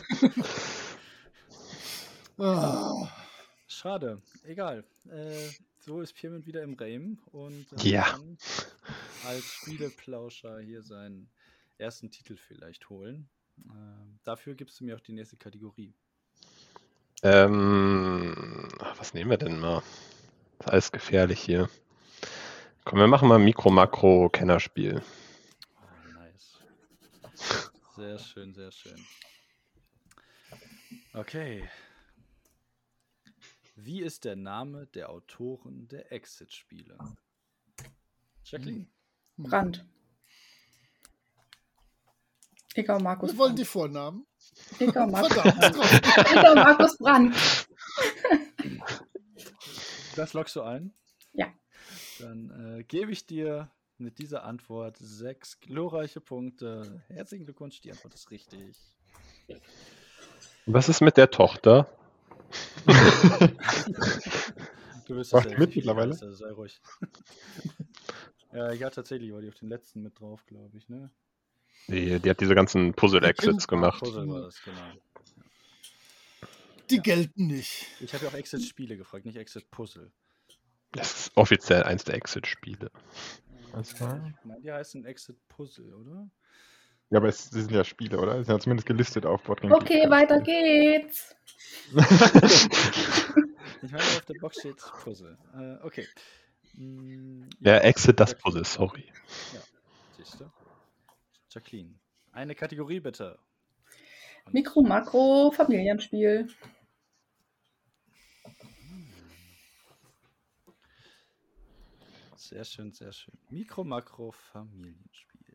schade, egal. So ist Pierman wieder im Reim und Ja. kann als Spieleplauscher hier seinen ersten Titel vielleicht holen. Dafür gibst du mir auch die nächste Kategorie. Was nehmen wir denn mal? Ist alles gefährlich hier. Komm, wir machen mal Mikro-Makro-Kennerspiel. Oh, nice. Sehr schön, sehr schön. Okay. Wie ist der Name der Autoren der Exit-Spiele? Jacqueline. Brandt. Ika und Markus Wir wollen Brandt. die Vornamen. Ika und Markus Verdammt. Brandt. Ika und Markus Brandt. Das loggst du ein? Ja. Dann gebe ich dir mit dieser Antwort 6 glorreiche Punkte. Herzlichen Glückwunsch, die Antwort ist richtig. Was ist mit der Tochter? Du wirst Macht es mit mittlerweile? Also sei ruhig. Ja, tatsächlich war die auf den letzten mit drauf, glaube ich, ne? Die hat diese ganzen Puzzle-Exits gemacht. Puzzle war das, genau. Die gelten nicht. Ich habe ja auch Exit-Spiele gefragt, nicht Exit-Puzzle. Das ist offiziell eins der Exit-Spiele. Was war? Ich meine, die heißen Exit-Puzzle, oder? Ja, aber sie sind ja Spiele, oder? Sie sind ja zumindest gelistet auf Boardgame Okay, weiter geht's. Ich meine, auf der Box steht Puzzle. Okay. Ja, Exit das Jacqueline. Puzzle, sorry. Siehst du? Jacqueline. Eine Kategorie bitte. Und Mikro, Makro, Familienspiel. Sehr schön, sehr schön. Mikro, Makro, Familienspiel.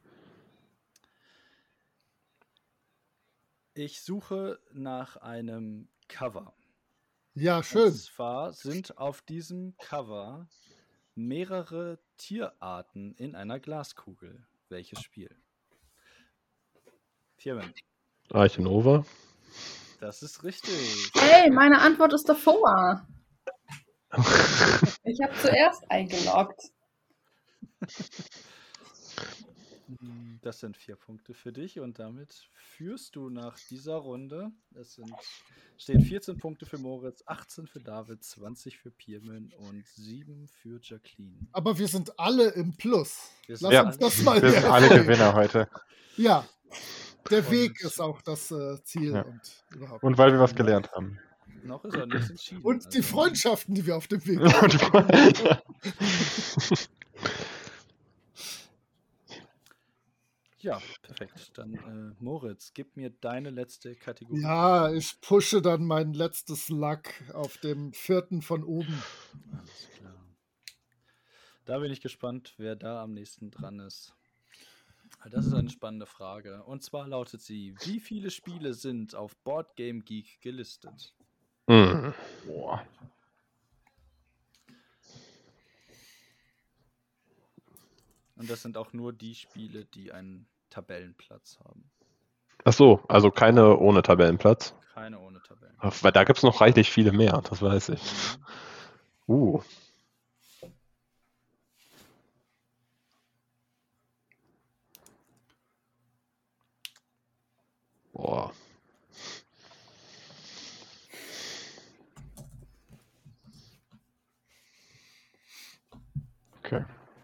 Ich suche nach einem Cover. Ja, schön. Und zwar sind auf diesem Cover mehrere Tierarten in einer Glaskugel. Welches Spiel? Pierman. Arche Nova. Das ist richtig. Hey, meine Antwort ist davor. Ich habe zuerst eingeloggt. Das sind 4 Punkte für dich und damit führst du nach dieser Runde. Stehen 14 Punkte für Moritz, 18 für David, 20 für Pierman und 7 für Jacqueline. Aber wir sind alle im Plus. Wir sind Lass alle- uns das mal Wir sind alle herstellen. Gewinner heute. Ja. Der Und- Weg ist auch das Ziel Ja. und überhaupt. Und weil wir was gelernt haben. Noch ist er nicht entschieden. Und die also- Freundschaften, die wir auf dem Weg haben. Ja, perfekt. Dann Moritz, gib mir deine letzte Kategorie. Ja, ich pushe dann mein letztes Luck auf dem 4. von oben. Alles klar. Da bin ich gespannt, wer da am nächsten dran ist. Das ist eine spannende Frage. Und zwar lautet sie: Wie viele Spiele sind auf Boardgame Geek gelistet? Hm. Boah. Und das sind auch nur die Spiele, die einen Tabellenplatz haben. Ach so, also keine ohne Tabellenplatz. Keine ohne Tabellen. Ach, weil da gibt es noch reichlich viele mehr, das weiß ich. Mhm. Boah. Okay.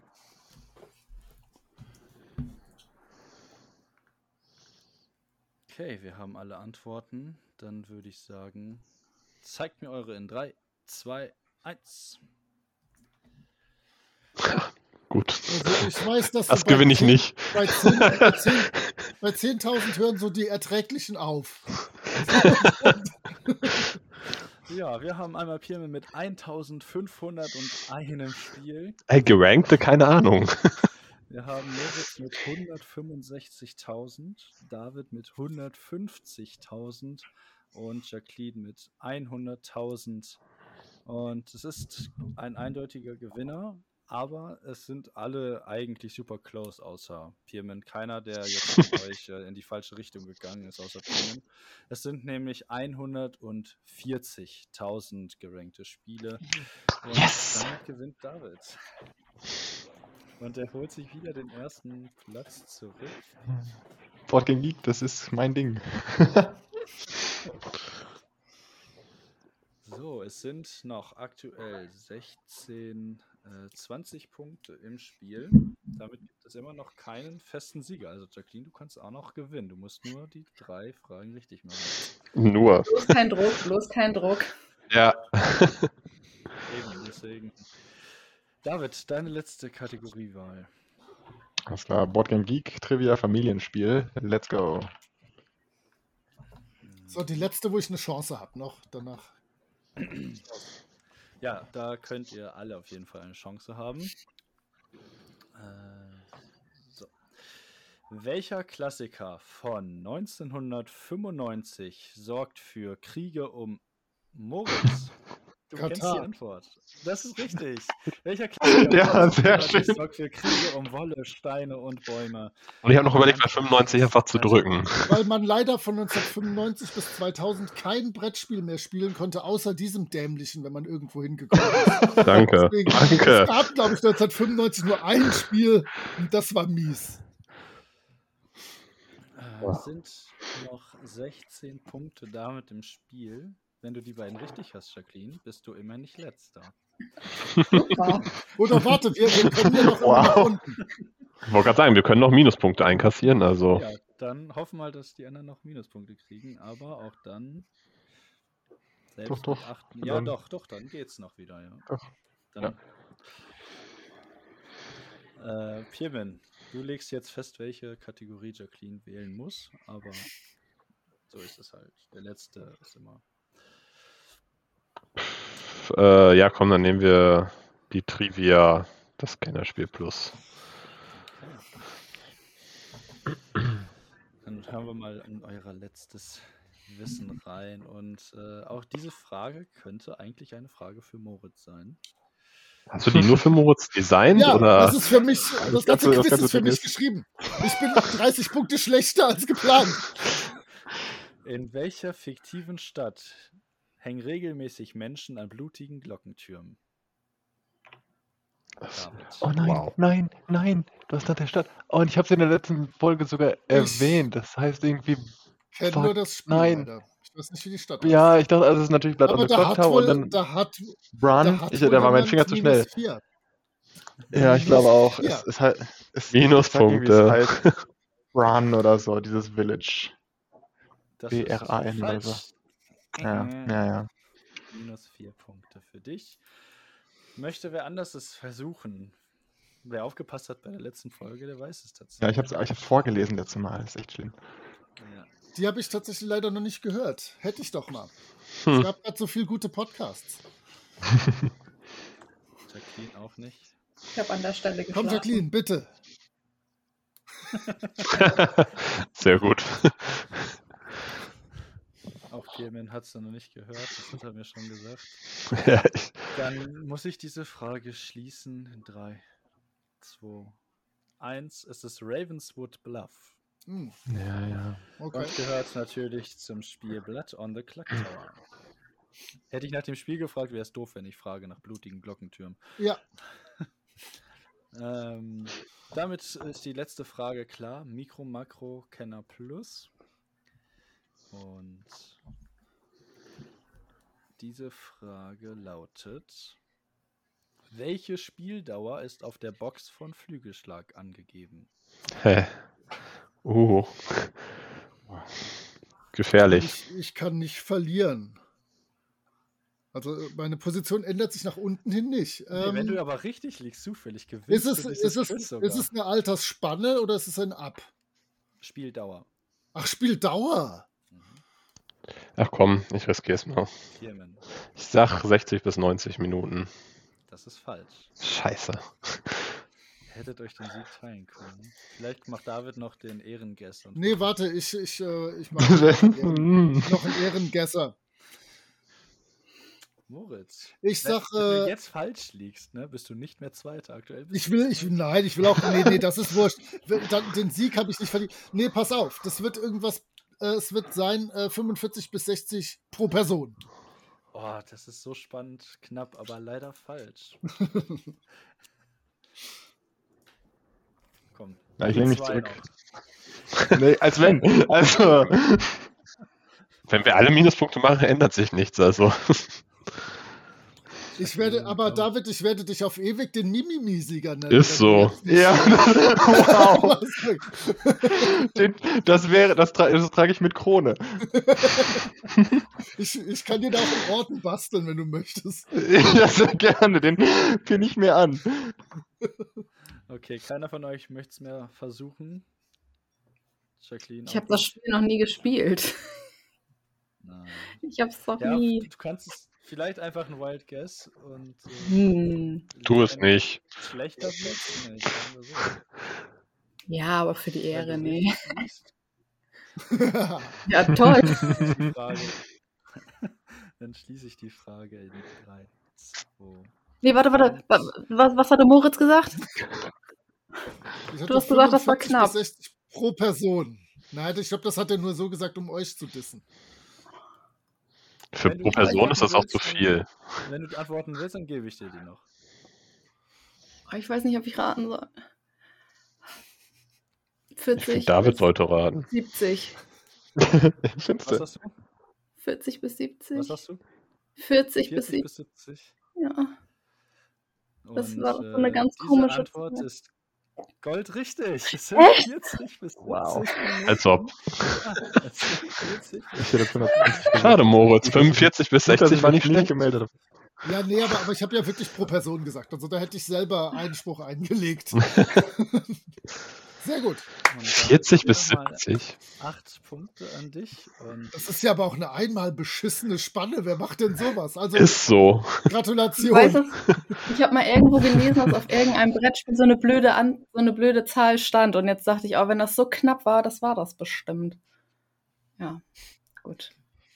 Okay, wir haben alle Antworten. Dann würde ich sagen, zeigt mir eure in 3, 2, 1. Gut. Also ich weiß, dass Das du bei gewinne ich 10 nicht. Bei 10.000 hören so die Erträglichen auf. Ja, wir haben einmal Pierman mit 1501 Spiel. Ey, gerankte, keine Ahnung. Wir haben Moritz mit 165.000, David mit 150.000 und Jacqueline mit 100.000. Und es ist ein eindeutiger Gewinner, aber es sind alle eigentlich super close, außer Pierman. Keiner, der jetzt von euch in die falsche Richtung gegangen ist, außer Pierman. Es sind nämlich 140.000 gerankte Spiele. Und damit gewinnt David. Und er holt sich wieder den ersten Platz zurück. Boardgame Geek, das ist mein Ding. So, es sind noch aktuell 20 Punkte im Spiel. Damit gibt es immer noch keinen festen Sieger. Also Jacqueline, du kannst auch noch gewinnen. Du musst nur die 3 Fragen richtig machen. Nur. Bloß kein Druck. Ja. Eben, deswegen. David, deine letzte Kategoriewahl. Das war Boardgame Geek, Trivia, Familienspiel. Let's go. So, die letzte, wo ich eine Chance habe noch danach. Ja, da könnt ihr alle auf jeden Fall eine Chance haben. So. Welcher Klassiker von 1995 sorgt für Kriege um Moritz? Du kennst die Antwort. Das ist richtig. Welcher Klassiker Ja, sehr schön. sorgt für Kriege um Wolle, Steine und Bäume? Und ich habe noch überlegt, bei 95 einfach zu drücken. Weil man leider von 1995 bis 2000 kein Brettspiel mehr spielen konnte, außer diesem dämlichen, wenn man irgendwo hingekommen ist. Danke. Deswegen, Danke. Es gab, glaube ich, 1995 nur ein Spiel und das war mies. Es sind noch 16 Punkte damit im Spiel. Wenn du die beiden richtig hast, Jacqueline, bist du immer nicht Letzter. Oder warte, wir können ja noch nach unten. Ich wollte gerade sagen, wir können noch Minuspunkte einkassieren. Also. Ja, dann hoffen wir, dass die anderen noch Minuspunkte kriegen, aber auch dann selbst Doch. mit 8. Ja, doch, dann geht's noch wieder. Ja. Doch. Dann, Pierman, du legst jetzt fest, welche Kategorie Jacqueline wählen muss, aber so ist es halt. Der letzte ist immer. Ja, komm, dann nehmen wir die Trivia, das Kennerspiel Plus. Dann hören wir mal in euer letztes Wissen rein. Und auch diese Frage könnte eigentlich eine Frage für Moritz sein. Hast du die nur für Moritz designt? Ja, oder? das ist für mich, das ganze Quiz ist für mich geschrieben. Ich bin 30 Punkte schlechter als geplant. In welcher fiktiven Stadt hängen regelmäßig Menschen an blutigen Glockentürmen? David. Oh nein, Wow. nein, du hast nach der Stadt. Oh, und ich habe es in der letzten Folge sogar erwähnt. Das heißt irgendwie. Ich kenne nur das Spiel, nein. Alter. Ich weiß nicht, wie die Stadt Ja, ich dachte, also es ist natürlich Blood on aber the Clock Tower und dann da hat Run. Da war mein Finger zu schnell. -4. Ja, ich glaube auch. Ja. Es ist halt. Minuspunkte. Es ist halt Run oder so, dieses Village. Das BRAN ist oder so. falsch. Ja. Minus 4 Punkte für dich. Möchte wer anders es versuchen? Wer aufgepasst hat bei der letzten Folge, der weiß es tatsächlich. Ja, ich hab's vorgelesen letztes Mal. Das ist echt schlimm. Ja. Die habe ich tatsächlich leider noch nicht gehört. Hätte ich doch mal. Hm. Es gab gerade so viele gute Podcasts. Jacqueline auch nicht. Ich habe an der Stelle geschlafen. Komm, Jacqueline, bitte. Sehr gut. Auch Pierman hat es noch nicht gehört, das hat er mir schon gesagt. Ja, Dann muss ich diese Frage schließen in 3, 2, 1. Es ist Ravenswood Bluff. Hm, ja. okay. Und gehört natürlich zum Spiel Blood on the Clock Tower. Hätte ich nach dem Spiel gefragt, wäre es doof, wenn ich frage nach blutigen Glockentürmen. Ja, Damit ist die letzte Frage klar. Mikro, Makro, Kenner Plus. Und diese Frage lautet: Welche Spieldauer ist auf der Box von Flügelschlag angegeben? Hä? Gefährlich. ich kann nicht verlieren. Also meine Position ändert sich nach unten hin nicht. Wenn du aber richtig liegst, zufällig gewinnst ist du es, dieses ist, Quiz es, sogar. ist es eine Altersspanne oder ist es ein Up? Spieldauer. Ach, Spieldauer. Ach komm, ich riskiere es mal. Firmen. Ich sag 60 bis 90 Minuten. Das ist falsch. Scheiße. Ihr hättet euch den Sieg teilen können. Vielleicht macht David noch den Ehrenguess. Und Nee, warte, ich mache noch einen Ehrengesser. Moritz. Ich sag, wenn du jetzt falsch liegst, ne, bist du nicht mehr Zweiter. Aktuell bist ich will auch, nee, das ist wurscht. Den Sieg habe ich nicht verdient. Nee, pass auf, das wird irgendwas, es wird sein 45 bis 60 pro Person. Oh, das ist so spannend, knapp, aber leider falsch. Komm. Ja, ich lehne mich 2 zurück. noch. Nee, als wenn. Also, Wenn wir alle Minuspunkte machen, ändert sich nichts. Also. Ich werde dich auf ewig den Mimimi-Sieger nennen. Ist so. ja, wow. Das trage ich mit Krone. Ich kann dir da auch einen Orden basteln, wenn du möchtest. Ja, sehr gerne. Den pinne ich mir an. Okay, keiner von euch möchte es mehr versuchen. Jacqueline. Ich habe das Spiel noch nie gespielt. Nein. Ich habe es noch Ja, nie. du kannst es vielleicht einfach ein Wild Guess und Tu es nicht. Schlechter Platz? Nee, sagen wir so. Ja, aber für die Ehre, Wenn du nee. richtig liegst, Ja, toll. die Frage. Dann schließe ich die Frage in 3, 2. Nee, warte. Was hatte Moritz gesagt? Du hast gesagt, das war 45 knapp. bis 60 pro Person. Nein, ich glaube, das hat er nur so gesagt, um euch zu dissen. Für Wenn du pro Person ist das auch zu willst, viel. Wenn du antworten willst, dann gebe ich dir die noch. Ich weiß nicht, ob ich raten soll. 40. Ich finde, David sollte raten. 70. Findest Was du? hast du? 40 bis 70. Was hast du? 40 bis 40 70. bis 70. Ja. Das Und, war so eine ganz diese komische Antwort Zahl. ist goldrichtig. Es sind Echt? 40 bis 70 Wow. Minuten. Als ob. Ja, es sind 40 bis Ich hätte 120 Schade, Moritz. 45 bis Gut, dass 60 ich war mich nicht nicht schlecht. gemeldet habe. Ja, nee, aber ich habe ja wirklich pro Person gesagt. Also da hätte ich selber Einspruch eingelegt. Sehr gut. Und dann 40 bis nochmal 70. 8 Punkte an dich. Und Das ist ja aber auch eine einmal beschissene Spanne. Wer macht denn sowas? Also Ist so. Ich Gratulation. weiß es. Ich habe mal irgendwo gelesen, dass auf irgendeinem Brettspiel so eine blöde Zahl stand. Und jetzt dachte ich auch, wenn das so knapp war, das war das bestimmt. Ja, gut.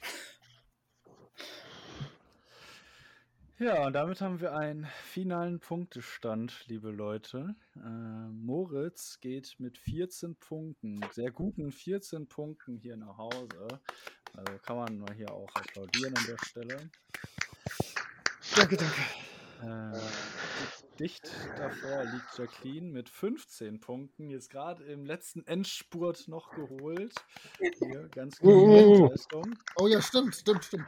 ja, und damit haben wir einen finalen Punktestand, liebe Leute. Moritz geht mit 14 Punkten, sehr guten 14 Punkten hier nach Hause. Also kann man mal hier auch applaudieren an der Stelle. Danke, danke. Dicht davor liegt Jacqueline mit 15 Punkten, jetzt gerade im letzten Endspurt noch geholt. Hier, ganz gute Leistung. Oh ja, stimmt.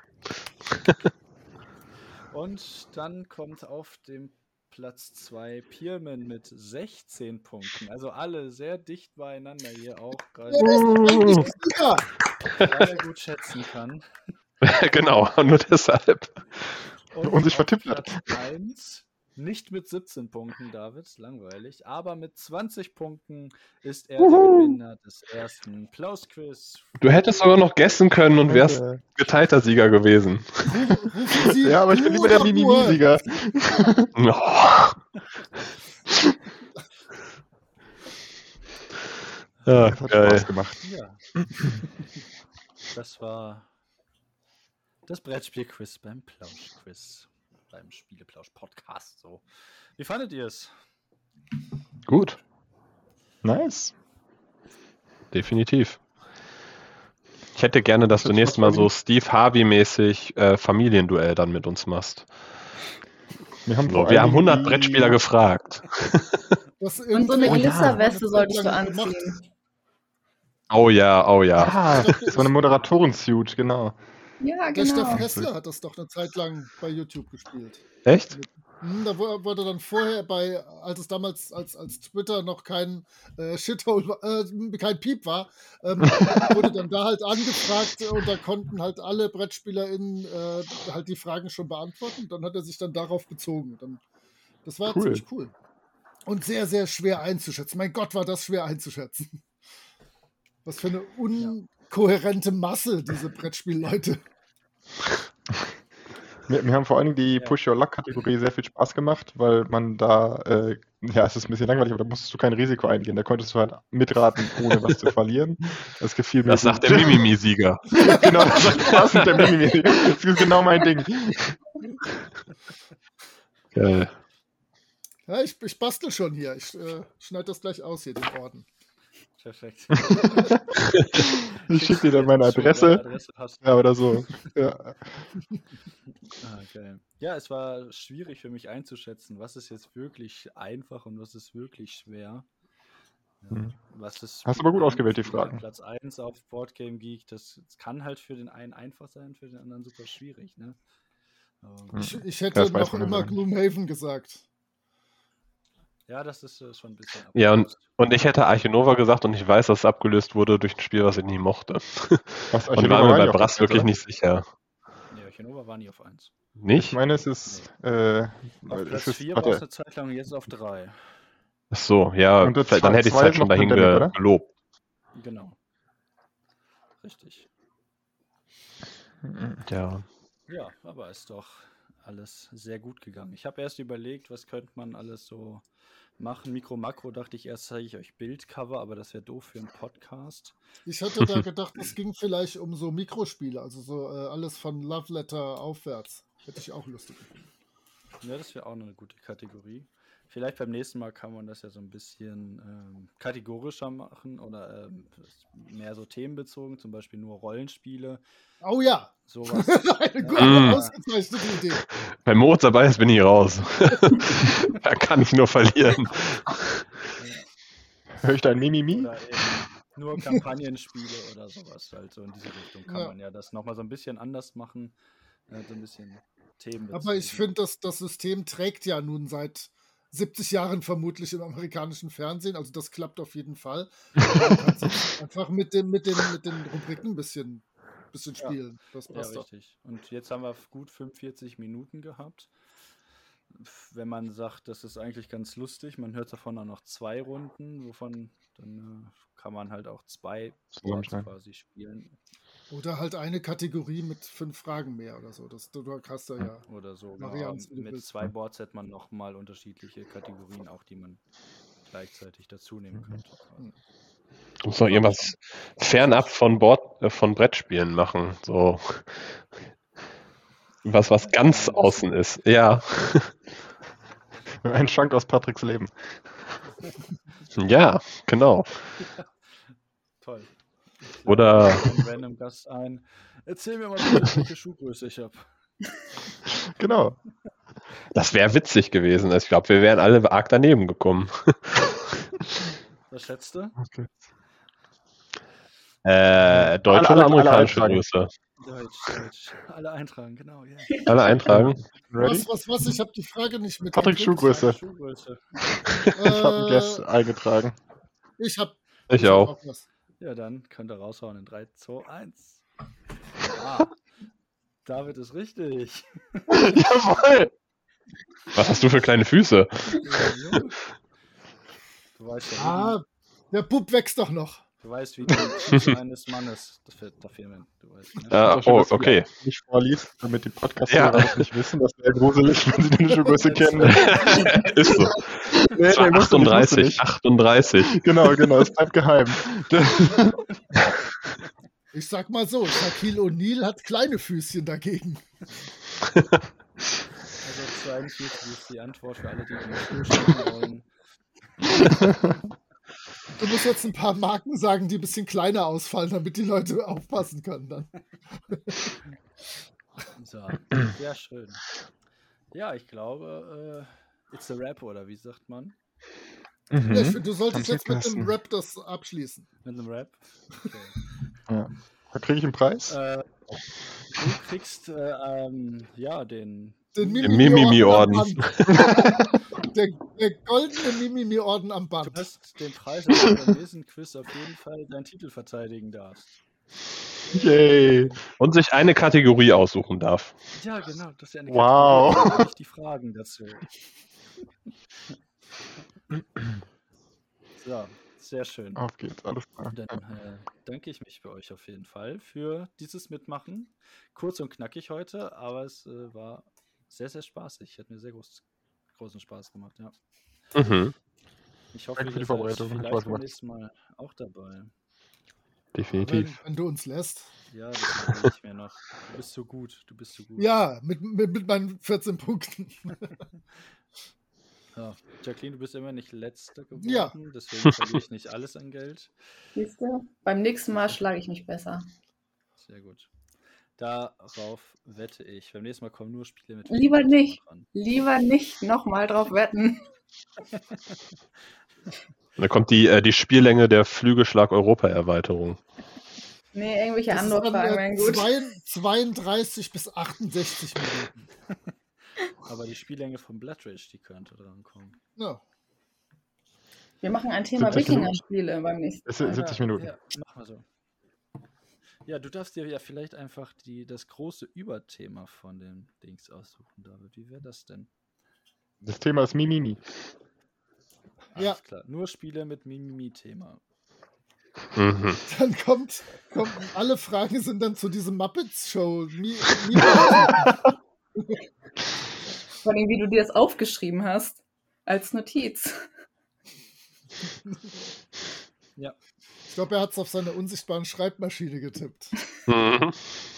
Und dann kommt auf dem Platz 2 Pierman mit 16 Punkten. Also alle sehr dicht beieinander hier auch, gerade Ja, weil er gut schätzen kann. Genau, nur deshalb. Und sich auf vertippt hat. Platz 1, nicht mit 17 Punkten, David, langweilig, aber mit 20 Punkten ist er der Gewinner des ersten Plausch-Quiz. Du hättest sogar noch guessen können und wärst geteilter Sieger gewesen. rufen Sie Ja, aber ich bin lieber der Mimimi-Sieger. Oh. Ja, Das hat geil. Spaß gemacht. Ja. Das war das Brettspiel-Quiz beim Plausch-Quiz. Beim Spieleplausch-Podcast. So. Wie fandet ihr es? Gut, Nice. definitiv. Ich hätte gerne, dass du nächstes Mal so Steve Harvey-mäßig Familienduell dann mit uns machst. Wir haben, So, wir haben 100 Brettspieler gefragt. Und so eine Glitzerweste solltest du anziehen. Oh ja, oh ja. Ah, das war eine Moderatoren-Suit, genau. Ja, Der Steff genau. Hessler hat das doch eine Zeit lang bei YouTube gespielt. Echt? Da wurde dann vorher als es damals als Twitter noch kein Shithole, kein Piep war, wurde dann da halt angefragt und da konnten halt alle BrettspielerInnen halt die Fragen schon beantworten. Dann hat er sich dann darauf bezogen. Das war Cool. ziemlich cool. Und sehr, sehr schwer einzuschätzen. Mein Gott, war das schwer einzuschätzen. Was für eine unkohärente Masse, diese Brettspielleute. Mir haben vor allen Dingen die Push-Your-Luck-Kategorie sehr viel Spaß gemacht, weil man da, es ist ein bisschen langweilig, aber da musstest du kein Risiko eingehen. Da konntest du halt mitraten, ohne was zu verlieren. Das gefiel mir Das gut. sagt der Mimimi-Sieger. Genau, das sagt passend der Mimimi. Das ist genau mein Ding. Geil. Ja, ich bastel schon hier. Ich schneide das gleich aus hier, den Orden. Perfekt. Ich schicke dir dann meine Adresse. Ja, oder so. Ja. Okay. Ja, es war schwierig für mich einzuschätzen, was ist jetzt wirklich einfach und was ist wirklich schwer. Was ist Hast aber gut ausgewählt, die Fragen. Platz 1 auf Boardgame Geek, das kann halt für den einen einfach sein, für den anderen super schwierig. Ne? Ich hätte Das weiß noch man immer aber nicht. Gloomhaven gesagt. Ja, das ist schon ein bisschen Ja, abgelöst. und ich hätte Arche Nova gesagt und ich weiß, dass es abgelöst wurde durch ein Spiel, was ich nie mochte. Was, Und war mir bei Brass wirklich nicht sicher. Nee, Archinova war nie auf 1. Ich Nicht? meine, es ist. Auf Platz 4 war es warte. eine Zeit lang, jetzt auf 3. Ach so, ja, Und der dann hätte ich es zwei halt ist schon noch dahin Pandemic, oder? gelobt. Genau. Richtig. Ja. Ja, aber ist doch alles sehr gut gegangen. Ich habe erst überlegt, was könnte man alles so machen. Mikro, Makro dachte ich erst, zeige ich euch Bildcover, aber das wäre doof für einen Podcast. Ich hatte da gedacht, es ging vielleicht um so Mikrospiele, also so alles von Love Letter aufwärts. Hätte ich auch lustig gefunden. Ja, das wäre auch eine gute Kategorie. Vielleicht beim nächsten Mal kann man das ja so ein bisschen kategorischer machen oder mehr so themenbezogen, zum Beispiel nur Rollenspiele. Oh ja, Sowas. eine gute, ausgezeichnete Idee. Wenn Moritz dabei ist, bin ich raus. Da kann ich nur verlieren. Höre ich da ein Mimimi? Oder eben nur Kampagnenspiele oder sowas. Also in diese Richtung kann Ja. man ja das nochmal so ein bisschen anders machen. So ein bisschen themenbezogen. Aber ich finde, das System trägt ja nun seit 70 Jahren vermutlich im amerikanischen Fernsehen. Also das klappt auf jeden Fall. Man kann sich einfach mit den Rubriken ein bisschen spielen. Das Ja, passt doch. richtig. Und jetzt haben wir gut 45 Minuten gehabt. Wenn man sagt, das ist eigentlich ganz lustig, man hört davon auch noch 2 Runden, wovon dann kann man halt auch 2 Boards Zusammenschneiden. quasi spielen Oder halt eine Kategorie mit 5 Fragen mehr oder so. Du hast da ja. oder so. Varianten, wie du Mit willst. 2 Boards hätte man nochmal unterschiedliche Kategorien, auch die man gleichzeitig dazu nehmen könnte. Du musst doch irgendwas fernab von Brettspielen machen. So. Was ganz außen ist. Ja. Ein Schrank aus Patricks Leben. Ja, genau. Toll. Oder- Ein random Gast ein. Erzähl mir mal bitte, welche Schuhgröße ich habe. Genau. Das wäre witzig gewesen. Ich glaube, wir wären alle arg daneben gekommen. Was schätzt du? Okay. Deutsche Alle oder amerikanische eintragen. Größe? Deutsch. Alle eintragen, genau. Yeah. Alle eintragen? Ready? Was? Ich habe die Frage nicht mit. Patricks Schuhgröße. Schuhgröße. Ich habe einen Guess eingetragen. Ich habe Ich auch. was. Ja, dann könnt ihr raushauen in 3, 2, 1. Ah, David ist richtig. Jawohl! Was hast du für kleine Füße? Du weißt ja, Der Bub wächst doch noch. du weißt, wie die Füße eines Mannes. Da fehlt mir. Du weißt, ne? Oh, okay. Nicht vorliest, damit die podcast Ja. das nicht wissen. Das wäre gruselig, wenn sie deine Schuhgröße kennen. Ist so. Nee, Es war musst du nicht. 38. Genau, es bleibt geheim. Ich sag mal so, Shaquille O'Neal hat kleine Füßchen dagegen. Also 42 ist die Antwort für alle, die in den Schuh spielen wollen. Du musst jetzt ein paar Marken sagen, die ein bisschen kleiner ausfallen, damit die Leute aufpassen können dann. So, sehr schön. Ja, ich glaube, it's a rap, oder wie sagt man? Ja, ich finde, du solltest Am jetzt mit dem besten. Rap das abschließen. Mit einem Rap? Okay. Ja. Da kriege ich einen Preis? Du kriegst ja den Den Mimimi-Orden. am Band. Der goldene Mimimi-Orden am Du Band. hast den Preis, dass du beim nächsten Quiz auf jeden Fall deinen Titel verteidigen darfst. Yay! Und sich eine Kategorie aussuchen darf. Ja, genau. Das ist ja eine Wow. Kategorie, nicht die Fragen dazu. So, sehr schön. Auf geht's, alles klar. Dann danke ich mich bei euch auf jeden Fall für dieses Mitmachen. Kurz und knackig heute, aber es war sehr, sehr spaßig. Hat mir sehr großen Spaß gemacht, ja. Mhm. Ich hoffe, Danke für die ihr seid Vorbereitung. Hat Spaß vielleicht beim gemacht. nächsten Mal auch dabei. Definitiv. Wenn du uns lässt. Ja, das überlege ich mir noch. Du bist so gut. Ja, mit meinen 14 Punkten. Ja. Jacqueline, du bist immer nicht Letzte geworden, Ja. deswegen verliere ich nicht alles an Geld. Siehst du? Beim nächsten Mal schlage ich mich besser. Sehr gut. Darauf wette ich. Beim nächsten Mal kommen nur Spiele mit. Lieber nicht. Dran. Lieber nicht nochmal drauf wetten. Und da kommt die Spiellänge der Flügelschlag-Europa-Erweiterung. Nee, irgendwelche Das ist anderen Fragen wären gut. 32 bis 68 Minuten. Aber die Spiellänge von Blood Rage, die könnte drankommen. Ja. Wir machen ein Thema 70 Minuten? Wikinger-Spiele beim nächsten Es Mal. sind 70 Minuten. Ja, mach mal so. Ja, du darfst dir ja vielleicht einfach das große Überthema von den Dings aussuchen, David. Wie wäre das denn? Das Thema ist Mimimi. Alles Ja. klar. Nur Spiele mit Mimimi-Thema. Mhm. Dann kommt, alle Fragen sind dann zu diesem Muppets-Show. Vor allem, wie du dir das aufgeschrieben hast. Als Notiz. Ja. Ich glaube, er hat es auf seiner unsichtbaren Schreibmaschine getippt. Mhm.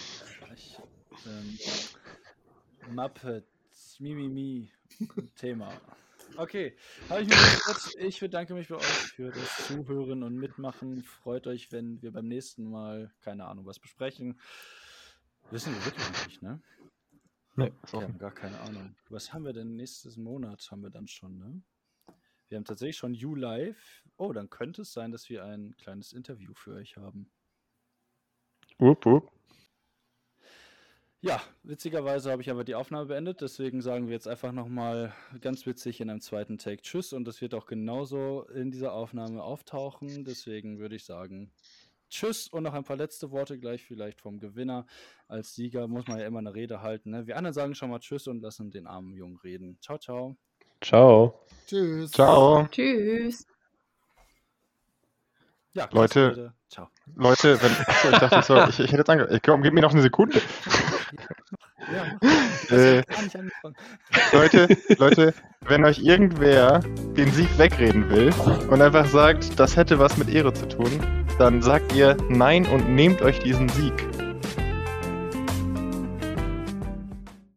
Muppets, Mimimi-Thema. Okay, habe ich mir gefreut. Ich bedanke mich bei euch für das Zuhören und Mitmachen. Freut euch, wenn wir beim nächsten Mal, keine Ahnung, was besprechen. Wissen wir wirklich nicht, ne? Nee, Wir haben gar keine Ahnung. Was haben wir denn nächstes Monat? Haben wir dann schon, ne? Wir haben tatsächlich schon YouLive. Oh, dann könnte es sein, dass wir ein kleines Interview für euch haben. Wupp, wupp. Ja, witzigerweise habe ich aber die Aufnahme beendet, deswegen sagen wir jetzt einfach nochmal ganz witzig in einem zweiten Take Tschüss und das wird auch genauso in dieser Aufnahme auftauchen, deswegen würde ich sagen Tschüss und noch ein paar letzte Worte gleich vielleicht vom Gewinner. Als Sieger muss man ja immer eine Rede halten, ne? Wir anderen sagen schon mal Tschüss und lassen den armen Jungen reden. Ciao, ciao. Ciao. Tschüss. Ciao. Tschüss. Ja, Leute. Rede. Ciao. Leute, achso, ich dachte, ich hätte jetzt angefangen. Komm, gib mir noch eine Sekunde. Ja, mach. Gar nicht angefangen. Leute, wenn euch irgendwer den Sieg wegreden will und einfach sagt, das hätte was mit Ehre zu tun, dann sagt ihr nein und nehmt euch diesen Sieg.